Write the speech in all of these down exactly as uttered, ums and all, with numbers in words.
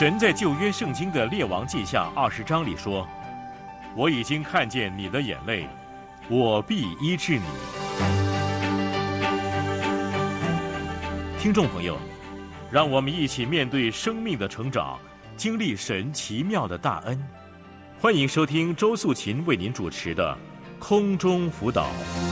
神在旧约圣经的列王记下二十章里说：“我已经看见你的眼泪，我必医治你。”听众朋友，让我们一起面对生命的成长，经历神奇妙的大恩。欢迎收听周素琴为您主持的空中辅导。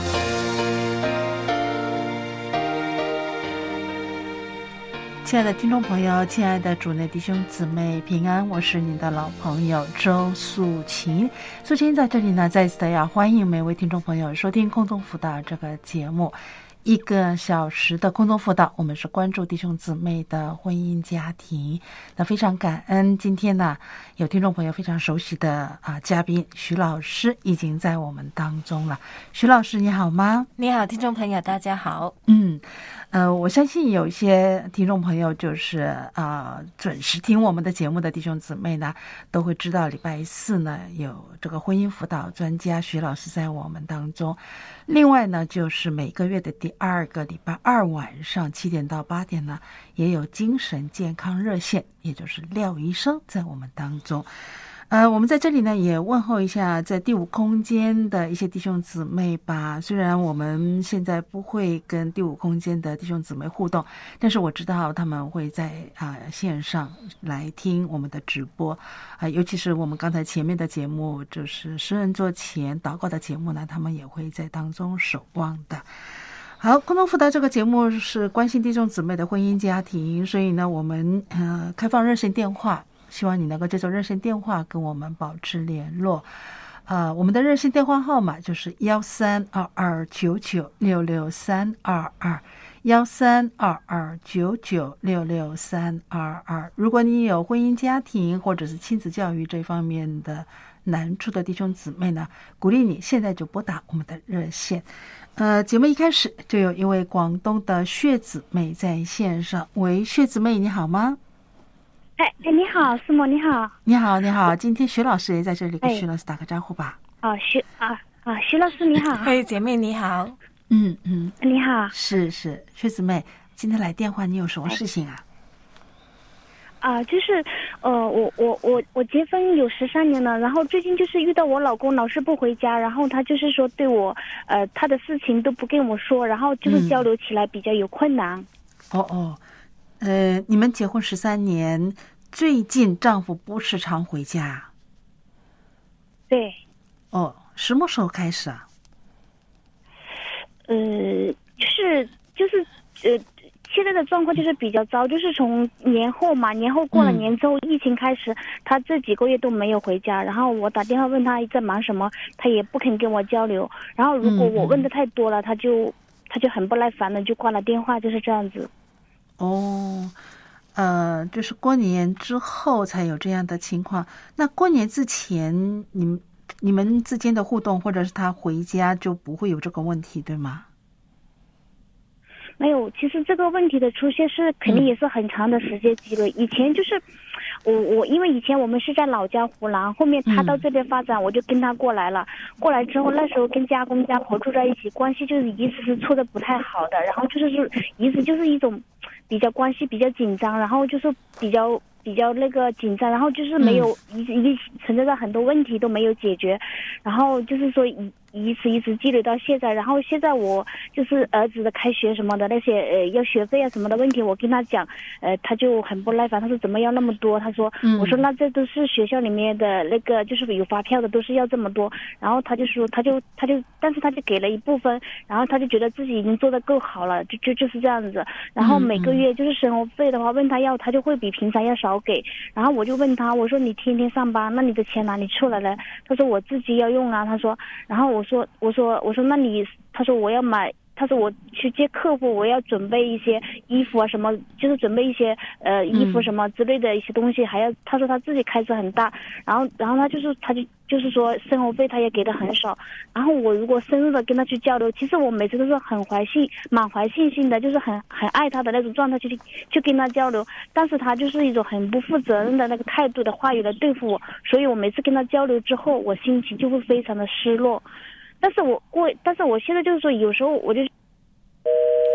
亲爱的听众朋友，亲爱的主内弟兄姊妹平安，我是你的老朋友周素琴。素琴在这里呢，再次的要欢迎每位听众朋友收听空中辅导这个节目。一个小时的空中辅导，我们是关注弟兄姊妹的婚姻家庭。那非常感恩，今天呢有听众朋友非常熟悉的啊嘉宾徐老师已经在我们当中了。徐老师你好吗？ 你好，听众朋友大家好。 嗯呃，我相信有一些听众朋友就是啊、呃、准时听我们的节目的弟兄姊妹呢，都会知道礼拜四呢有这个婚姻辅导专家徐老师在我们当中。另外呢，就是每个月的第二个礼拜二晚上七点到八点呢，也有精神健康热线，也就是廖医生在我们当中。呃，我们在这里呢也问候一下在第五空间的一些弟兄姊妹吧。虽然我们现在不会跟第五空间的弟兄姊妹互动，但是我知道他们会在啊、呃、线上来听我们的直播啊、呃，尤其是我们刚才前面的节目，就是诗人座前祷告的节目呢，他们也会在当中守望的。好，空中辅导这个节目是关心弟兄姊妹的婚姻家庭，所以呢，我们呃开放热线电话。希望你能够接受热线电话跟我们保持联络。呃，我们的热线电话号码就是幺三二二九九六六三二二，幺三二二九九六六三二二。如果你有婚姻家庭或者是亲子教育这方面的难处的弟兄姊妹呢，鼓励你现在就拨打我们的热线。呃，节目一开始就有一位广东的薛姊妹在线上。喂，薛姊妹你好吗？ 哎哎，你好，师母，你好。 你好，你好，今天徐老师也在这里，跟徐老师打个招呼吧。 哦，徐啊啊，徐老师你好。 嘿，姐妹你好。 嗯嗯， 你好。 是是，薛姊妹，今天来电话，你有什么事情啊？ 啊、呃，就是呃，我我我我结婚有十三年了，然后最近就是遇到我老公老是不回家，然后他就是说对我呃他的事情都不跟我说，然后就是交流起来比较有困难。 嗯、哦哦。呃，你们结婚十三年，最近丈夫不时常回家。 对。 哦，什么时候开始啊？ 呃，就是就是呃，现在的状况就是比较糟，就是从年后嘛，年后过了年之后，嗯、疫情开始，他这几个月都没有回家，然后我打电话问他在忙什么，他也不肯跟我交流，然后如果我问的太多了，嗯、他就他就很不耐烦的就挂了电话，就是这样子。 哦，呃，就是过年之后才有这样的情况。那过年之前，你们你们之间的互动，或者是他回家就不会有这个问题，对吗？ 没有，其实这个问题的出现是肯定也是很长的时间积累。嗯、以前就是我我因为以前我们是在老家湖南，后面他到这边发展，嗯、我就跟他过来了。过来之后，那时候跟家公家婆住在一起，关系就是一直是处的不太好的，然后就是一直就是一种比较关系比较紧张，然后就是比较比较那个紧张，然后就是没有一直一存在着很多问题都没有解决，然后就是说一一直一直积累到现在，然后现在我就是儿子的开学什么的那些呃要学费啊什么的问题，我跟他讲，呃他就很不耐烦，他说怎么要那么多？他说，嗯、我说那这都是学校里面的那个就是有发票的，都是要这么多，然后他就说他就他就但是他就给了一部分，然后他就觉得自己已经做得够好了，就就就是这样子，然后每个月就是生活费的话问他要，他就会比平常要少给，然后我就问他，我说你天天上班，那你的钱哪里出来了？他说我自己要用啊，他说，然后我说我说我说那你，他说我要买，他说我去接客户，我要准备一些衣服啊什么，就是准备一些呃衣服什么之类的一些东西，还要他说他自己开支很大，然后然后他就是他就就是说生活费他也给的很少，然后我如果深入的跟他去交流，其实我每次都是很怀信满怀信心的，就是很很爱他的那种状态去去跟他交流，但是他就是一种很不负责任的那个态度的话语来对付我，所以我每次跟他交流之后，我心情就会非常的失落。但是我过，但是我现在就是说，有时候我就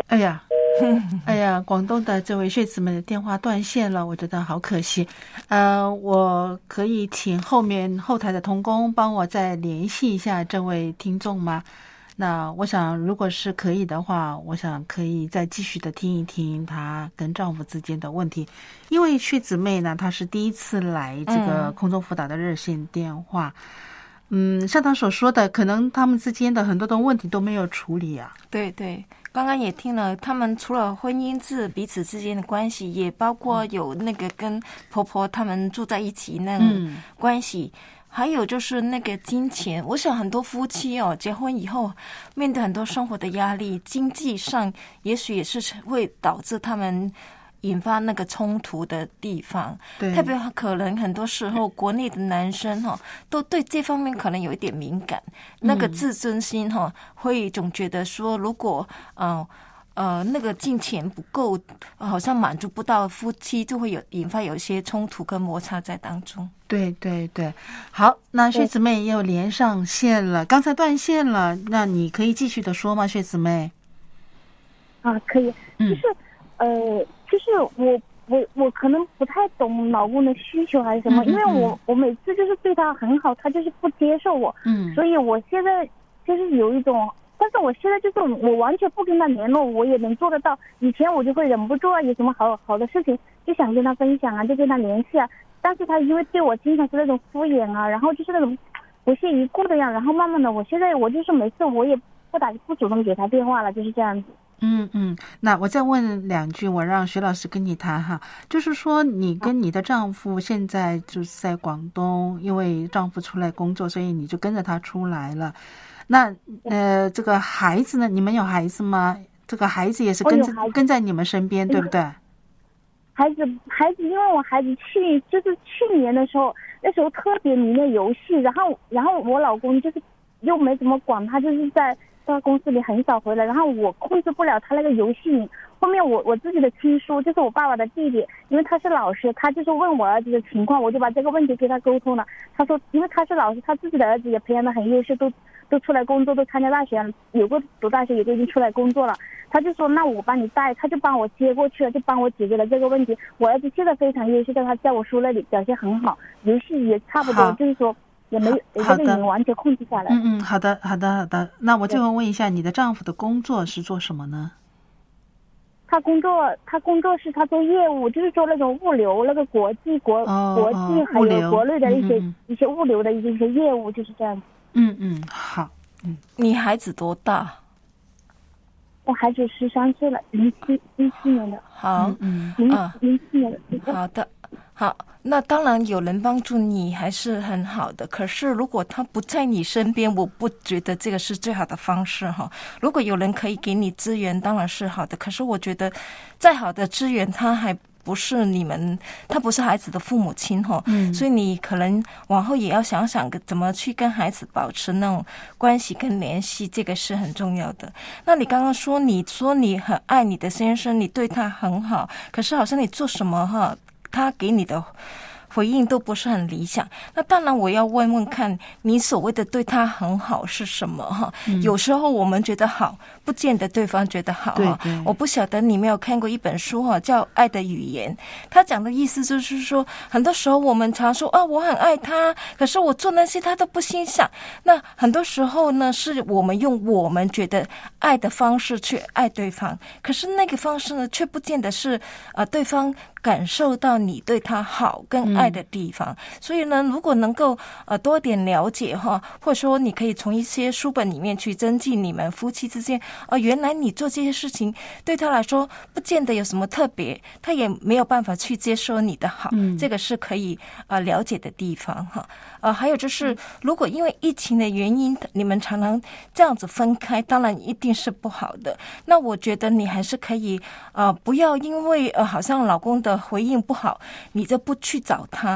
哎呀，哎呀，广东的这位血子们的电话断线了，我觉得好可惜。呃，我可以请后面后台的同工帮我再联系一下这位听众吗？那我想，如果是可以的话，我想可以再继续的听一听她跟丈夫之间的问题，因为血姊妹呢，她是第一次来这个空中辅导的热线电话。嗯，像她所说的，可能他们之间的很多的问题都没有处理啊。 对对，刚刚也听了，他们除了婚姻制彼此之间的关系，也包括有那个跟婆婆他们住在一起那个关系。嗯，还有就是那个金钱，我想很多夫妻哦，结婚以后面对很多生活的压力，经济上也许也是会导致他们引发那个冲突的地方。对，特别可能很多时候国内的男生哈、哦，都对这方面可能有一点敏感，那个自尊心哈、哦，会总觉得说，如果嗯。呃呃，那个金钱不够，好像满足不到夫妻，就会有引发有一些冲突跟摩擦在当中。 对对对，好，那血姊妹又连上线了，刚才断线了，那你可以继续的说吗，血姊妹？ 啊，可以，就是、嗯、呃，就是我我我可能不太懂老公的需求还是什么，嗯嗯嗯，因为我我每次就是对他很好，他就是不接受我，嗯，所以我现在就是有一种。但是我现在就是我完全不跟他联络，我也能做得到。以前我就会忍不住啊，有什么好好的事情就想跟他分享啊，就跟他联系啊。但是他因为对我经常是那种敷衍啊，然后就是那种不屑一顾的样，然后慢慢的，我现在我就是每次我也不打不主动给他电话了，就是这样子。 嗯嗯，那我再问两句，我让徐老师跟你谈哈，就是说你跟你的丈夫现在就是在广东，因为丈夫出来工作，所以你就跟着他出来了。那呃，这个孩子呢？你们有孩子吗？这个孩子也是跟着跟在你们身边，对不对？ 孩子，孩子，因为我孩子去就是去年的时候，那时候特别迷恋游戏，然后然后我老公就是又没怎么管他，就是在在公司里很少回来，然后我控制不了他那个游戏瘾。后面我我自己的亲叔，就是我爸爸的弟弟，因为他是老师，他就是问我儿子的情况，我就把这个问题跟他沟通了。他说，因为他是老师，他自己的儿子也培养得很优秀，都都出来工作，都参加大学，有个读大学，有个已经出来工作了。他就说，那我帮你带，他就帮我接过去了，就帮我解决了这个问题。我儿子现在非常优秀，在他在我叔那里表现很好，游戏也差不多，就是说也没有这个瘾完全控制下来。 嗯嗯，好的好的好的。那我最后问一下，你的丈夫的工作是做什么呢？ 他工作，他工作是他做业务，就是做那种物流，那个国际国、哦、国际还有国内的一些、嗯、一些物流的一些一些业务，就是这样。 嗯嗯，好。嗯， 你孩子多大？ 我孩子十三岁了，零七零七年的。 好， 嗯零零七年的。好的，好。那当然有人帮助你还是很好的，可是如果他不在你身边，我不觉得这个是最好的方式哈。如果有人可以给你资源，当然是好的，可是我觉得再好的资源他还不是你们，他不是孩子的父母亲哈，嗯，所以你可能往后也要想想怎么去跟孩子保持那种关系跟联系，这个是很重要的。那你刚刚说你说你很爱你的先生，你对他很好，可是好像你做什么哈，他给你的回应都不是很理想。那当然我要问问看你所谓的对他很好是什么哈、嗯、有时候我们觉得好不见得对方觉得好哈。我不晓得你没有看过一本书哈，叫《爱的语言》，他讲的意思就是说，很多时候我们常说啊我很爱他，可是我做那些他都不欣赏。那很多时候呢，是我们用我们觉得爱的方式去爱对方，可是那个方式呢却不见得是呃对方感受到你对他好跟爱的地方、嗯、所以呢如果能够呃多点了解哈，或者说你可以从一些书本里面去增进你们夫妻之间呃原来你做这些事情对他来说不见得有什么特别，他也没有办法去接受你的好、嗯、这个是可以呃了解的地方哈。呃还有就是如果因为疫情的原因你们常常这样子分开，当然一定是不好的。那我觉得你还是可以呃不要因为呃好像老公的回应不好你就不去找他，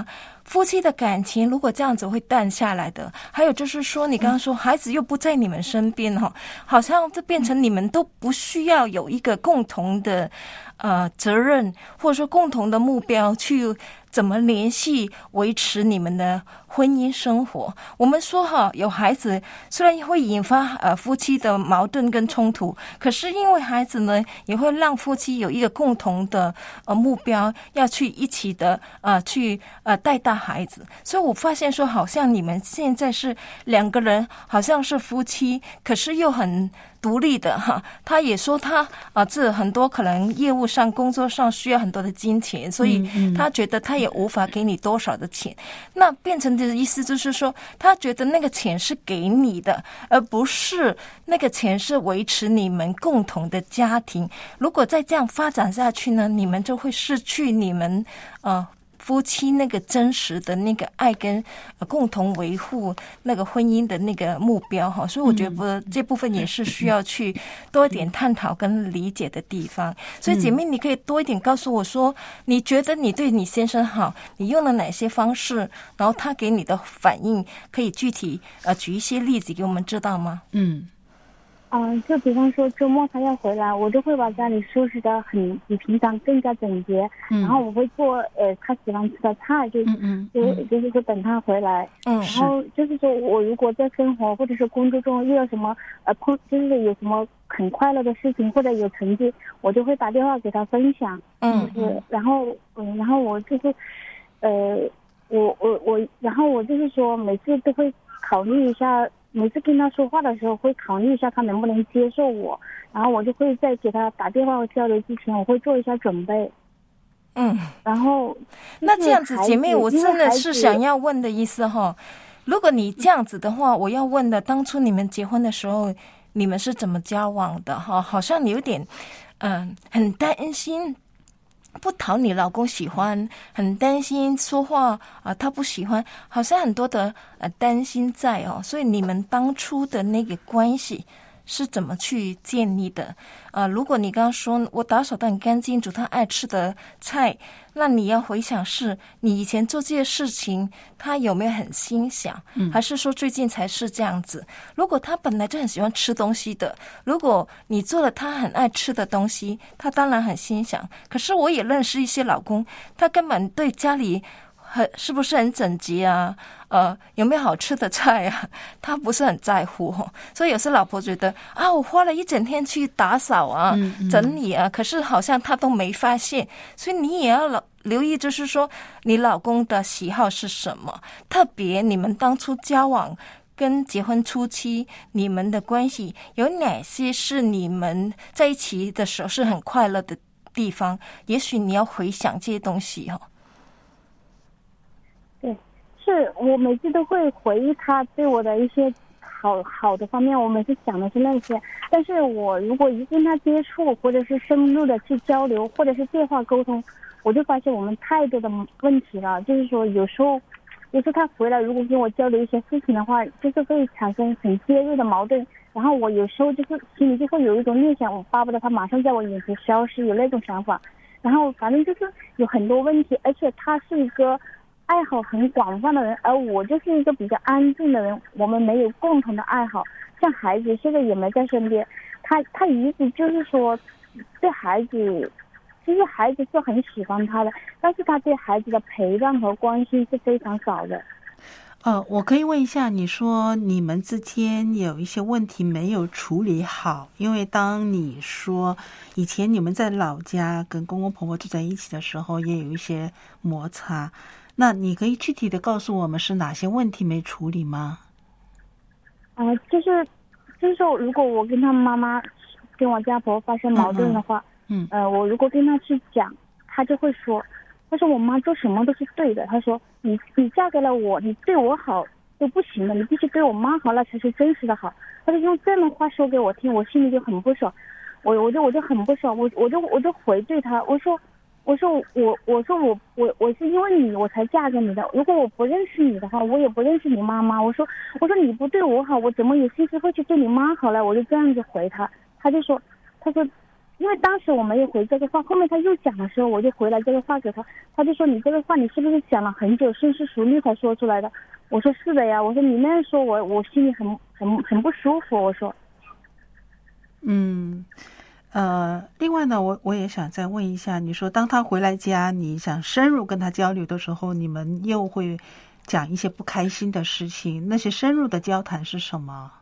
夫妻的感情如果这样子会淡下来的。还有就是说，你刚刚说孩子又不在你们身边哈，好像这变成你们都不需要有一个共同的呃责任，或者说共同的目标去怎么联系维持你们的婚姻生活。我们说哈，有孩子虽然会引发呃夫妻的矛盾跟冲突，可是因为孩子呢，也会让夫妻有一个共同的呃目标，要去一起的呃去呃带大孩子。所以我发现说，好像你们现在是两个人，好像是夫妻，可是又很独立的哈。他也说他啊，这很多可能业务上、工作上需要很多的金钱，所以他觉得他也无法给你多少的钱。那变成的意思就是说，他觉得那个钱是给你的，而不是那个钱是维持你们共同的家庭。如果再这样发展下去呢，你们就会失去你们呃。夫妻那个真实的那个爱跟共同维护那个婚姻的那个目标哈，所以我觉得这部分也是需要去多一点探讨跟理解的地方。所以姐妹，你可以多一点告诉我说，你觉得你对你先生好，你用了哪些方式，然后他给你的反应，可以具体呃举一些例子给我们知道吗？ 嗯。 嗯，就比方说周末他要回来，我就会把家里收拾得很比平常更加整洁，嗯、然后我会做呃他喜欢吃的菜，就嗯嗯就就是说等他回来，嗯，然后就是说我如果在生活或者是工作中遇到什么呃碰就是有什么很快乐的事情或者有成绩，我就会打电话给他分享，嗯，就是然后嗯然后我就是呃我我我然后我就是说每次都会考虑一下。每次跟他说话的时候会考虑一下他能不能接受我，然后我就会在给他打电话交流之前我会做一下准备。 嗯， 然后那这样子姐妹，我真的是想要问的意思哈，如果你这样子的话，我要问的，当初你们结婚的时候你们是怎么交往的哈？好像你有点嗯、呃、很担心不讨你老公喜欢，很担心说话啊、呃，他不喜欢，好像很多的呃担心在哦。所以你们当初的那个关系是怎么去建立的？呃，如果你刚刚说我打扫得很干净，煮他爱吃的菜，那你要回想是你以前做这些事情，他有没有很欣赏？嗯，还是说最近才是这样子？如果他本来就很喜欢吃东西的，如果你做了他很爱吃的东西，他当然很欣赏。可是我也认识一些老公，他根本对家里很是不是很整洁啊？呃，有没有好吃的菜啊？他不是很在乎哦。所以有时老婆觉得啊，我花了一整天去打扫啊、嗯嗯、整理啊，可是好像他都没发现。所以你也要留意，就是说你老公的喜好是什么，特别你们当初交往跟结婚初期你们的关系有哪些是你们在一起的时候是很快乐的地方，也许你要回想这些东西哦。 对，是我每次都会回忆他对我的一些好好的方面，我每次想的是那些，但是我如果一跟他接触或者是深入的去交流或者是电话沟通，我就发现我们太多的问题了。就是说有时候有时候他回来如果跟我交流一些事情的话，就是会产生很尖锐的矛盾，然后我有时候就是心里就会有一种念想，我巴不得他马上在我眼前消失，有那种想法。然后反正就是有很多问题，而且他是一个爱好很广泛的人，而我就是一个比较安静的人，我们没有共同的爱好。像孩子现在也没在身边，他他一直就是说对孩子，其实孩子是很喜欢他的，但是他对孩子的陪伴和关心是非常少的。 呃，我可以问一下，你说你们之间有一些问题没有处理好，因为当你说以前你们在老家跟公公婆婆住在一起的时候也有一些摩擦，那你可以具体的告诉我们是哪些问题没处理吗？ 呃，就是就是说，如果我跟他妈妈跟我家婆发生矛盾的话，嗯，呃，我如果跟他去讲，他就会说，他说我妈做什么都是对的，他说你你嫁给了我，你对我好都不行了，你必须对我妈好，那才是真实的好。他就用这样的话说给我听，我心里就很不爽，我我就我就很不爽，我我就我就回对他，我说我说我我说我我我是因为你我才嫁给你的，如果我不认识你的话，我也不认识你妈妈，我说我说你不对我好，我怎么有心思会去对你妈好了？我就这样子回他，他就说他说因为当时我没有回这个话，后面他又讲的时候，我就回了这个话给他，他就说你这个话你是不是想了很久，深思熟虑才说出来的？我说是的呀，我说你那样说我我心里很很很不舒服，我说。 嗯，呃，另外呢，我我也想再问一下，你说当他回来家，你想深入跟他交流的时候，你们又会讲一些不开心的事情，那些深入的交谈是什么？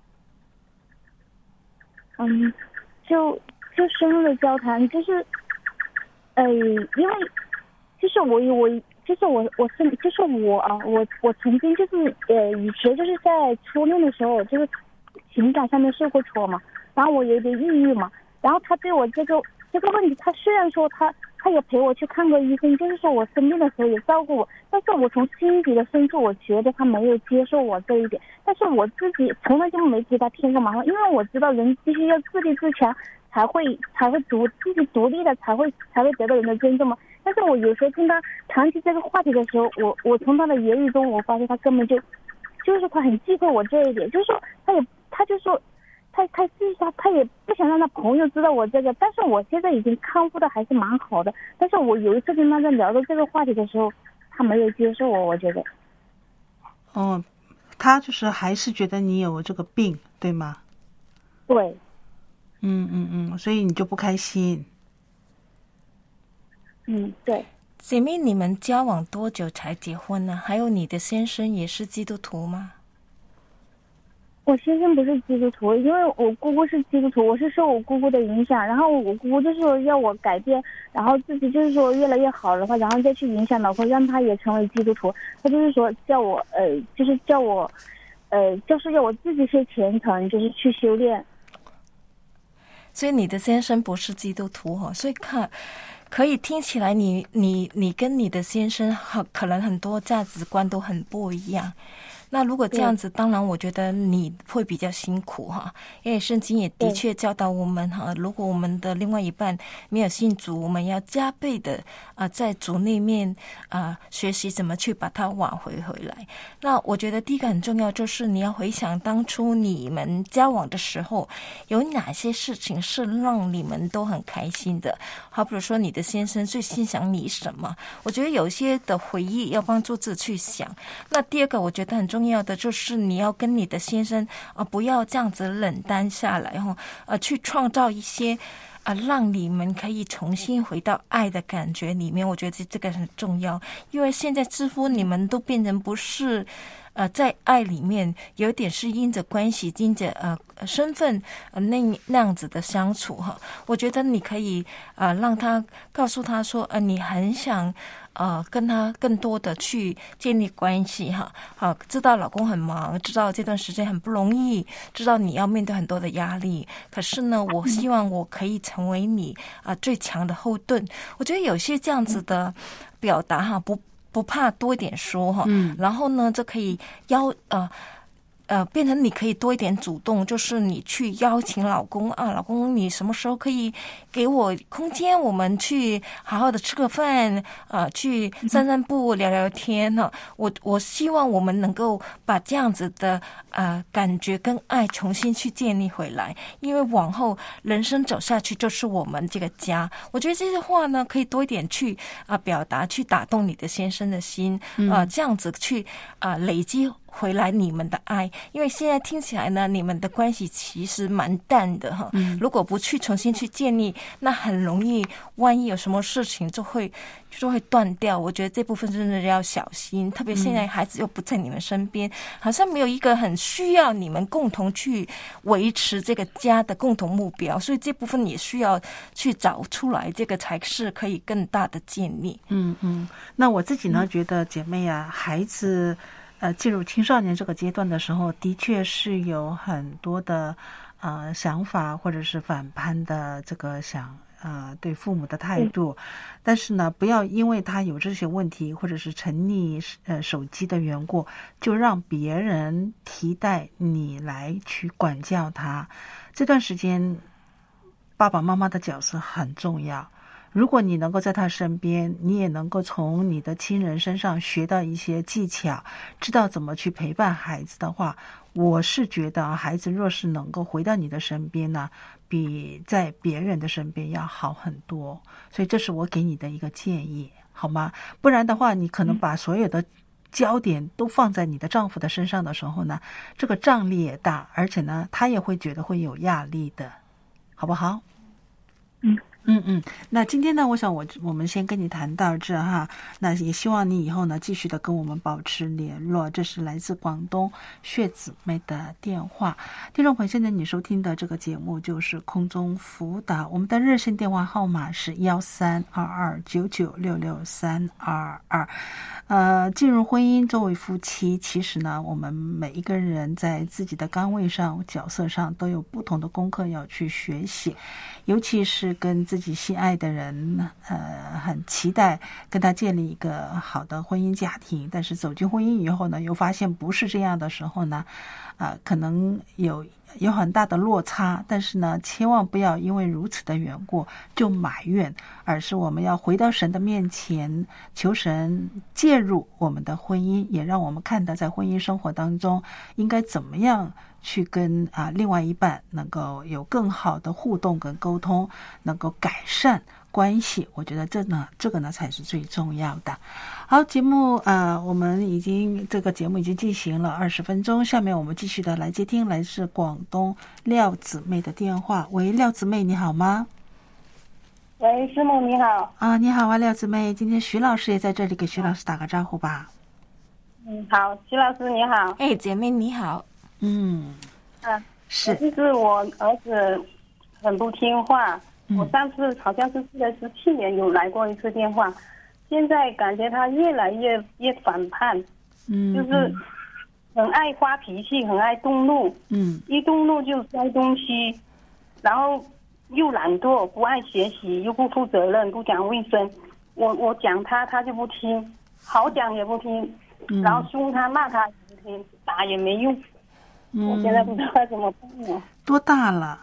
嗯，就就深入的交谈，就是，呃，因为就是我我就是我我是就是我啊，我我曾经就是呃以前就是在初恋的时候，就是情感上面受过挫嘛，然后我有点抑郁嘛，然后他对我这个这个问题，他虽然说他他也陪我去看过医生，就是说我生病的时候也照顾我，但是我从心底的深处，我觉得他没有接受我这一点，但是我自己从来就没给他添过麻烦，因为我知道人必须要自立自强，才会才会独自己独立的才会才会得到人的尊重嘛。但是我有时候跟他谈起这个话题的时候，我我从他的言语中，我发现他根本就就是他很忌讳我这一点，就是说他也他就说。他他是他他也不想让他朋友知道我这个，但是我现在已经康复的还是蛮好的。但是我有一次跟他在聊到这个话题的时候，他没有接受我，我觉得。 哦，他就是还是觉得你有这个病，对吗？ 对。 嗯嗯嗯，所以你就不开心。 嗯，对。 姐妹，你们交往多久才结婚呢？还有你的先生也是基督徒吗？ 我先生不是基督徒，因为我姑姑是基督徒，我是受我姑姑的影响，然后我姑姑就是说要我改变，然后自己就是说越来越好的话，然后再去影响老婆，让他也成为基督徒。他就是说叫我呃，就是叫我呃，就是要我自己去虔诚，就是去修炼。 所以你的先生不是基督徒哦，所以看可以听起来你你你跟你的先生很可能很多价值观都很不一样。那如果这样子，当然我觉得你会比较辛苦哈，因为圣经也的确教导我们哈，如果我们的另外一半没有信主，我们要加倍的啊、呃，在主里面啊、呃、学习怎么去把它挽回回来。那我觉得第一个很重要，就是你要回想当初你们交往的时候，有哪些事情是让你们都很开心的。好，比如说你的先生最欣赏你什么？我觉得有些的回忆要帮助自己去想。那第二个，我觉得很重要。重要的就是你要跟你的先生啊、呃，不要这样子冷淡下来哈，呃，去创造一些啊、呃，让你们可以重新回到爱的感觉里面。我觉得这个很重要，因为现在似乎你们都变成不是呃在爱里面，有点是因着关系、因着呃身份呃那那样子的相处哈。我觉得你可以啊、呃、让他告诉他说，呃，你很想。呃，跟他更多的去建立关系哈，好，知道老公很忙，知道这段时间很不容易，知道你要面对很多的压力，可是呢，我希望我可以成为你啊、呃、最强的后盾。我觉得有些这样子的表达哈，不不怕多一点说哈，嗯，然后呢，这可以邀呃。呃，变成你可以多一点主动，就是你去邀请老公啊，老公，你什么时候可以给我空间，我们去好好的吃个饭啊、呃，去散散步，聊聊天哈、啊。我我希望我们能够把这样子的呃感觉跟爱重新去建立回来，因为往后人生走下去就是我们这个家。我觉得这些话呢，可以多一点去啊、呃、表达，去打动你的先生的心啊、呃，这样子去啊、呃、累积。回来你们的爱，因为现在听起来呢，你们的关系其实蛮淡的哈。嗯、如果不去重新去建立，那很容易，万一有什么事情就会就会断掉。我觉得这部分真的要小心，特别现在孩子又不在你们身边，嗯、好像没有一个很需要你们共同去维持这个家的共同目标，所以这部分也需要去找出来，这个才是可以更大的建立。 嗯嗯，那我自己呢，嗯、觉得姐妹啊，孩子。呃，进入青少年这个阶段的时候，的确是有很多的呃想法，或者是反叛的这个想呃对父母的态度。但是呢，不要因为他有这些问题，或者是沉溺呃手机的缘故，就让别人替代你来去管教他。这段时间，爸爸妈妈的角色很重要。 如果你能够在他身边，你也能够从你的亲人身上学到一些技巧，知道怎么去陪伴孩子的话，我是觉得孩子若是能够回到你的身边呢，比在别人的身边要好很多。所以这是我给你的一个建议，好吗？不然的话，你可能把所有的焦点都放在你的丈夫的身上的时候呢，这个张力也大，而且呢，他也会觉得会有压力的，好不好？ 嗯嗯嗯，那今天呢，我想我我们先跟你谈到这哈，那也希望你以后呢继续的跟我们保持联络。这是来自广东薛姊妹的电话。听众朋友，现在你收听的这个节目就是空中辅导，我们的热线电话号码是幺三二二九九六六三二二。呃，进入婚姻作为夫妻，其实呢，我们每一个人在自己的岗位上、角色上都有不同的功课要去学习，尤其是跟自己心爱的人，呃，很期待跟他建立一个好的婚姻家庭，但是走进婚姻以后呢，又发现不是这样的时候呢，啊、呃，可能有有很大的落差，但是呢，千万不要因为如此的缘故就埋怨，而是我们要回到神的面前，求神介入我们的婚姻，也让我们看到在婚姻生活当中应该怎么样去跟啊另外一半能够有更好的互动跟沟通，能够改善关系。我觉得这呢，这个呢才是最重要的。好，节目呃，我们已经这个节目已经进行了二十分钟，下面我们继续的来接听来自广东廖姊妹的电话。喂，廖姊妹，你好吗？ 喂，师母你好。 啊，你好啊，廖姊妹，今天徐老师也在这里，给徐老师打个招呼吧。 嗯，好，徐老师你好。 哎，姐妹你好。 嗯， 啊， 是， 就是我儿子很不听话， 嗯、 我上次好像是记得是去年有来过一次电话，现在感觉他越来越越反叛， 嗯， 就是很爱发脾气，很爱动怒， 嗯， 一动怒就摔东西，然后又懒惰，不爱学习，又不负责任，不讲卫生。我我讲他，他就不听，好讲也不听， 嗯、 然后凶他骂他也不听，打也没用。 嗯、 我现在不知道该怎么办了。 多大了？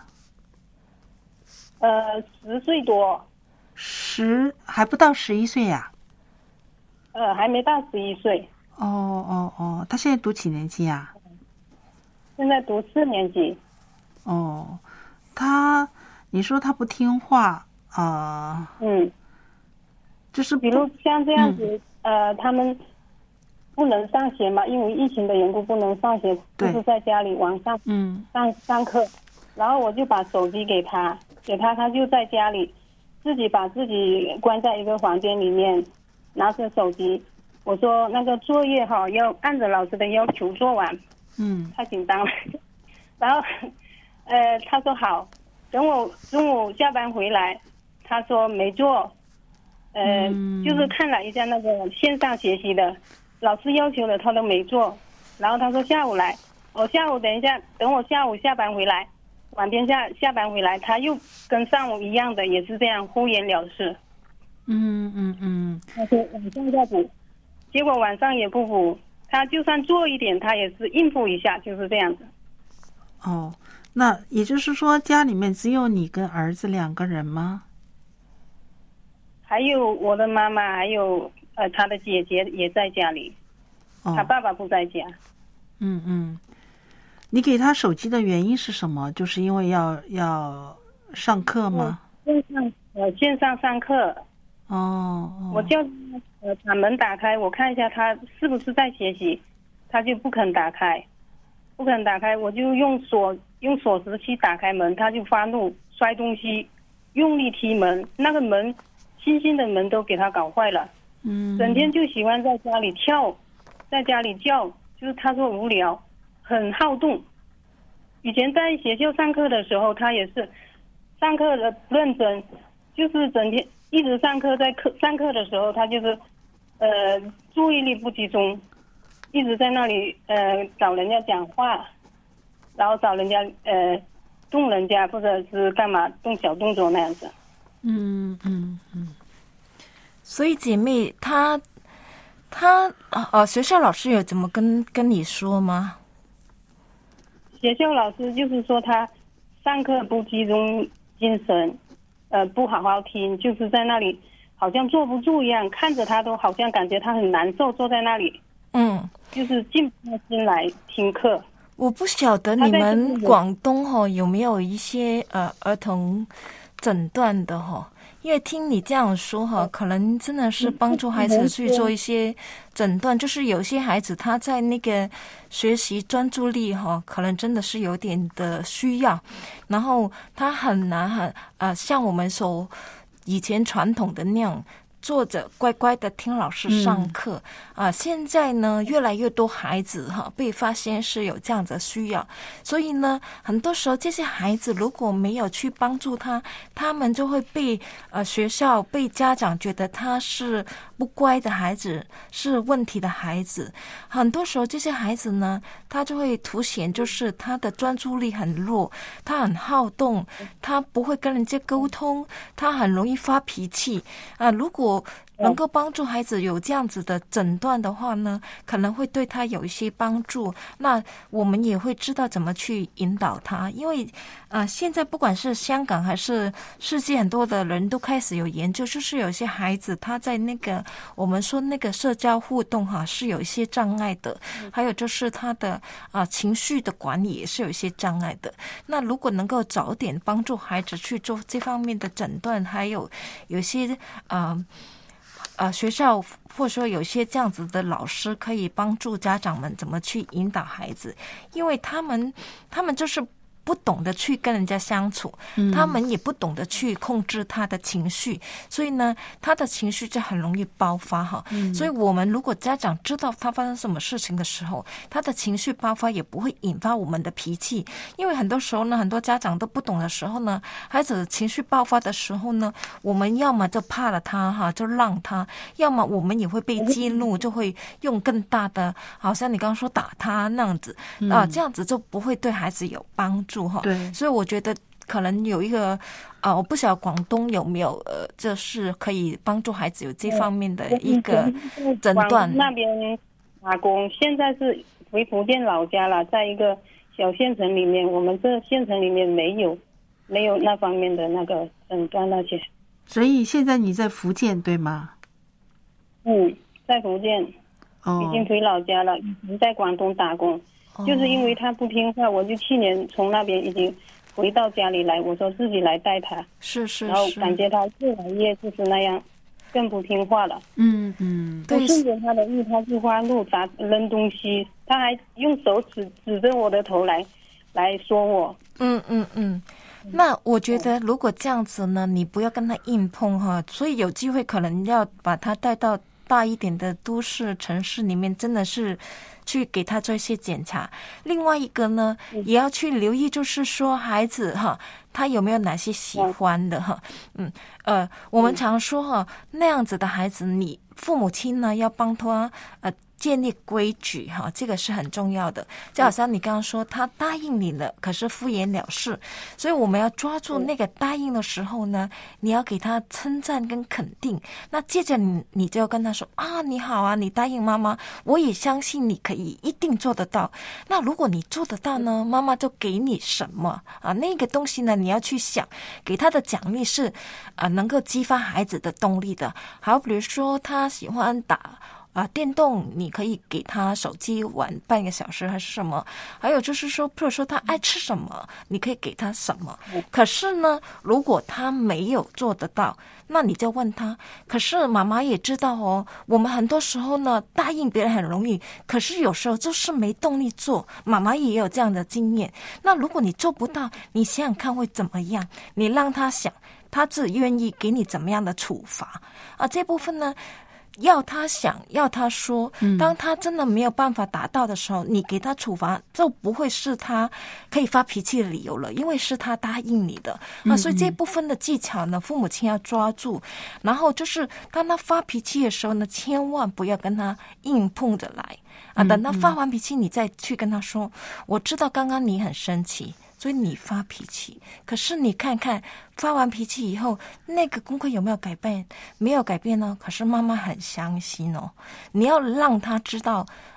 呃，十岁多。 十还不到十一岁呀？ 呃，还没到十一岁。 哦哦哦，他现在读几年级啊？ 现在读四年级。 哦，他，你说他不听话啊？呃、 嗯， 就是比如像这样子， 嗯、 呃，他们不能上学嘛，因为疫情的缘故不能上学，就是在家里网上嗯上上课，然后我就把手机给他，给他，他就在家里自己把自己关在一个房间里面，拿着手机。我说那个作业哈要按着老师的要求做完， 嗯， 太紧张了。然后，呃，他说好，等我中午下班回来，他说没做，呃， 嗯、 就是看了一下那个线上学习的。老师要求的他都没做，然后他说下午来，我下午等一下，等我下午下班回来，晚边下下班回来，他又跟上午一样的，也是这样敷衍了事。 嗯嗯嗯， 他说晚上再补，结果晚上也不补，他就算做一点，他也是应付一下，就是这样子。 哦，那也就是说家里面只有你跟儿子两个人吗？ 还有我的妈妈，还有呃他的姐姐也在家里， 哦、 他爸爸不在家。 嗯嗯，你给他手机的原因是什么？就是因为要要上课吗？ 线上呃线上上课。 哦哦。 我叫呃把门打开，我看一下他是不是在学习，他就不肯打开，不肯打开，我就用锁用锁匙去打开门，他就发怒，摔东西，用力踢门，那个门。新新的门都给他搞坏了， 嗯， 整天就喜欢在家里跳，在家里叫，就是他说无聊，很好动。以前在学校上课的时候，他也是上课的不认真，就是整天一直上课，在课上课的时候，他就是呃注意力不集中，一直在那里呃找人家讲话，然后找人家呃动人家或者是干嘛动小动作那样子。 嗯嗯嗯， 所以姐妹，她她呃，学校老师有怎么跟跟你说吗？ 学校老师就是说他上课不集中精神， 呃不好好听，就是在那里好像坐不住一样，看着他都好像感觉他很难受，坐在那里， 嗯， 就是静不下心来听课。 我不晓得你们广东哈、哦、有没有一些呃儿童诊断的哈、哦，因为听你这样说哈，可能真的是帮助孩子去做一些诊断，就是有些孩子他在那个学习专注力哈，可能真的是有点的需要，然后他很难很呃像我们所以前传统的那样。坐着乖乖的听老师上课、嗯、啊！现在呢，越来越多孩子哈被发现是有这样的需要，所以呢，很多时候这些孩子如果没有去帮助他，他们就会被呃学校、被家长觉得他是不乖的孩子，是问题的孩子。很多时候这些孩子呢，他就会凸显就是他的专注力很弱，他很好动，他不会跟人家沟通，他很容易发脾气啊！如果能够帮助孩子有这样子的诊断的话呢，可能会对他有一些帮助。那我们也会知道怎么去引导他，因为呃，现在不管是香港还是世界，很多的人都开始有研究，就是有些孩子他在那个我们说那个社交互动哈是有一些障碍的，还有就是他的啊、呃、情绪的管理也是有一些障碍的。那如果能够早点帮助孩子去做这方面的诊断，还有有些啊。呃呃，学校或者说有些这样子的老师可以帮助家长们怎么去引导孩子，因为他们他们就是不懂得去跟人家相处，他们也不懂得去控制他的情绪，所以呢，他的情绪就很容易爆发哈。嗯、所以我们如果家长知道他发生什么事情的时候，他的情绪爆发也不会引发我们的脾气，因为很多时候呢，很多家长都不懂的时候呢，孩子的情绪爆发的时候呢，我们要么就怕了他哈，就让他，要么我们也会被激怒，就会用更大的，好像你刚刚说打他那样子啊、呃，这样子就不会对孩子有帮助。 对， 所以我觉得可能有一个啊、呃，我不晓得广东有没有呃，就是可以帮助孩子有这方面的一个诊断。 那边打工，现在是回福建老家了，在一个小县城里面，我们这县城里面没有没有那方面的那个诊断那些。 所以现在你在福建对吗？ 嗯，在福建，哦、已经回老家了，以前在广东打工。就是因为他不听话，我就去年从那边已经回到家里来，我说自己来带他， 是是是， 然后感觉他越来越就是那样，更不听话了。 嗯嗯， 我顺着他的意，他就发怒砸扔东西，他还用手指指着我的头来来说我。 嗯嗯嗯。那我觉得如果这样子呢，你不要跟他硬碰哈，所以有机会可能要把他带到大一点的都市城市里面，真的是去给他做一些检查。另外一个呢，也要去留意，就是说孩子哈，他有没有哪些喜欢的哈？嗯呃，我们常说哈，那样子的孩子，你父母亲呢要帮他呃建立规矩哈，这个是很重要的。就好像你刚刚说，他答应你了，可是敷衍了事，所以我们要抓住那个答应的时候呢，你要给他称赞跟肯定。那接着你你就跟他说啊，你好啊，你答应妈妈，我也相信你可以一定做得到。那如果你做得到呢，妈妈就给你什么啊？那个东西呢，你要去想，给他的奖励是啊，能够激发孩子的动力的。好，比如说他喜欢打。啊，电动你可以给他手机玩半个小时还是什么？还有就是说，比如说他爱吃什么，你可以给他什么。可是呢，如果他没有做得到，那你就问他。可是妈妈也知道哦，我们很多时候呢答应别人很容易，可是有时候就是没动力做。妈妈也有这样的经验。那如果你做不到，你想想看会怎么样？你让他想，他自己愿意给你怎么样的处罚啊？这部分呢？要他想，要他说，当他真的没有办法达到的时候，你给他处罚就不会是他可以发脾气的理由了，因为是他答应你的啊。所以这部分的技巧呢，父母亲要抓住。然后就是当他发脾气的时候呢，千万不要跟他硬碰着来啊。等他发完脾气，你再去跟他说，我知道刚刚你很生气，所以你发脾气，可是你看看发完脾气以后那个功课有没有改变？没有改变呢，可是妈妈很伤心哦。你要让他知道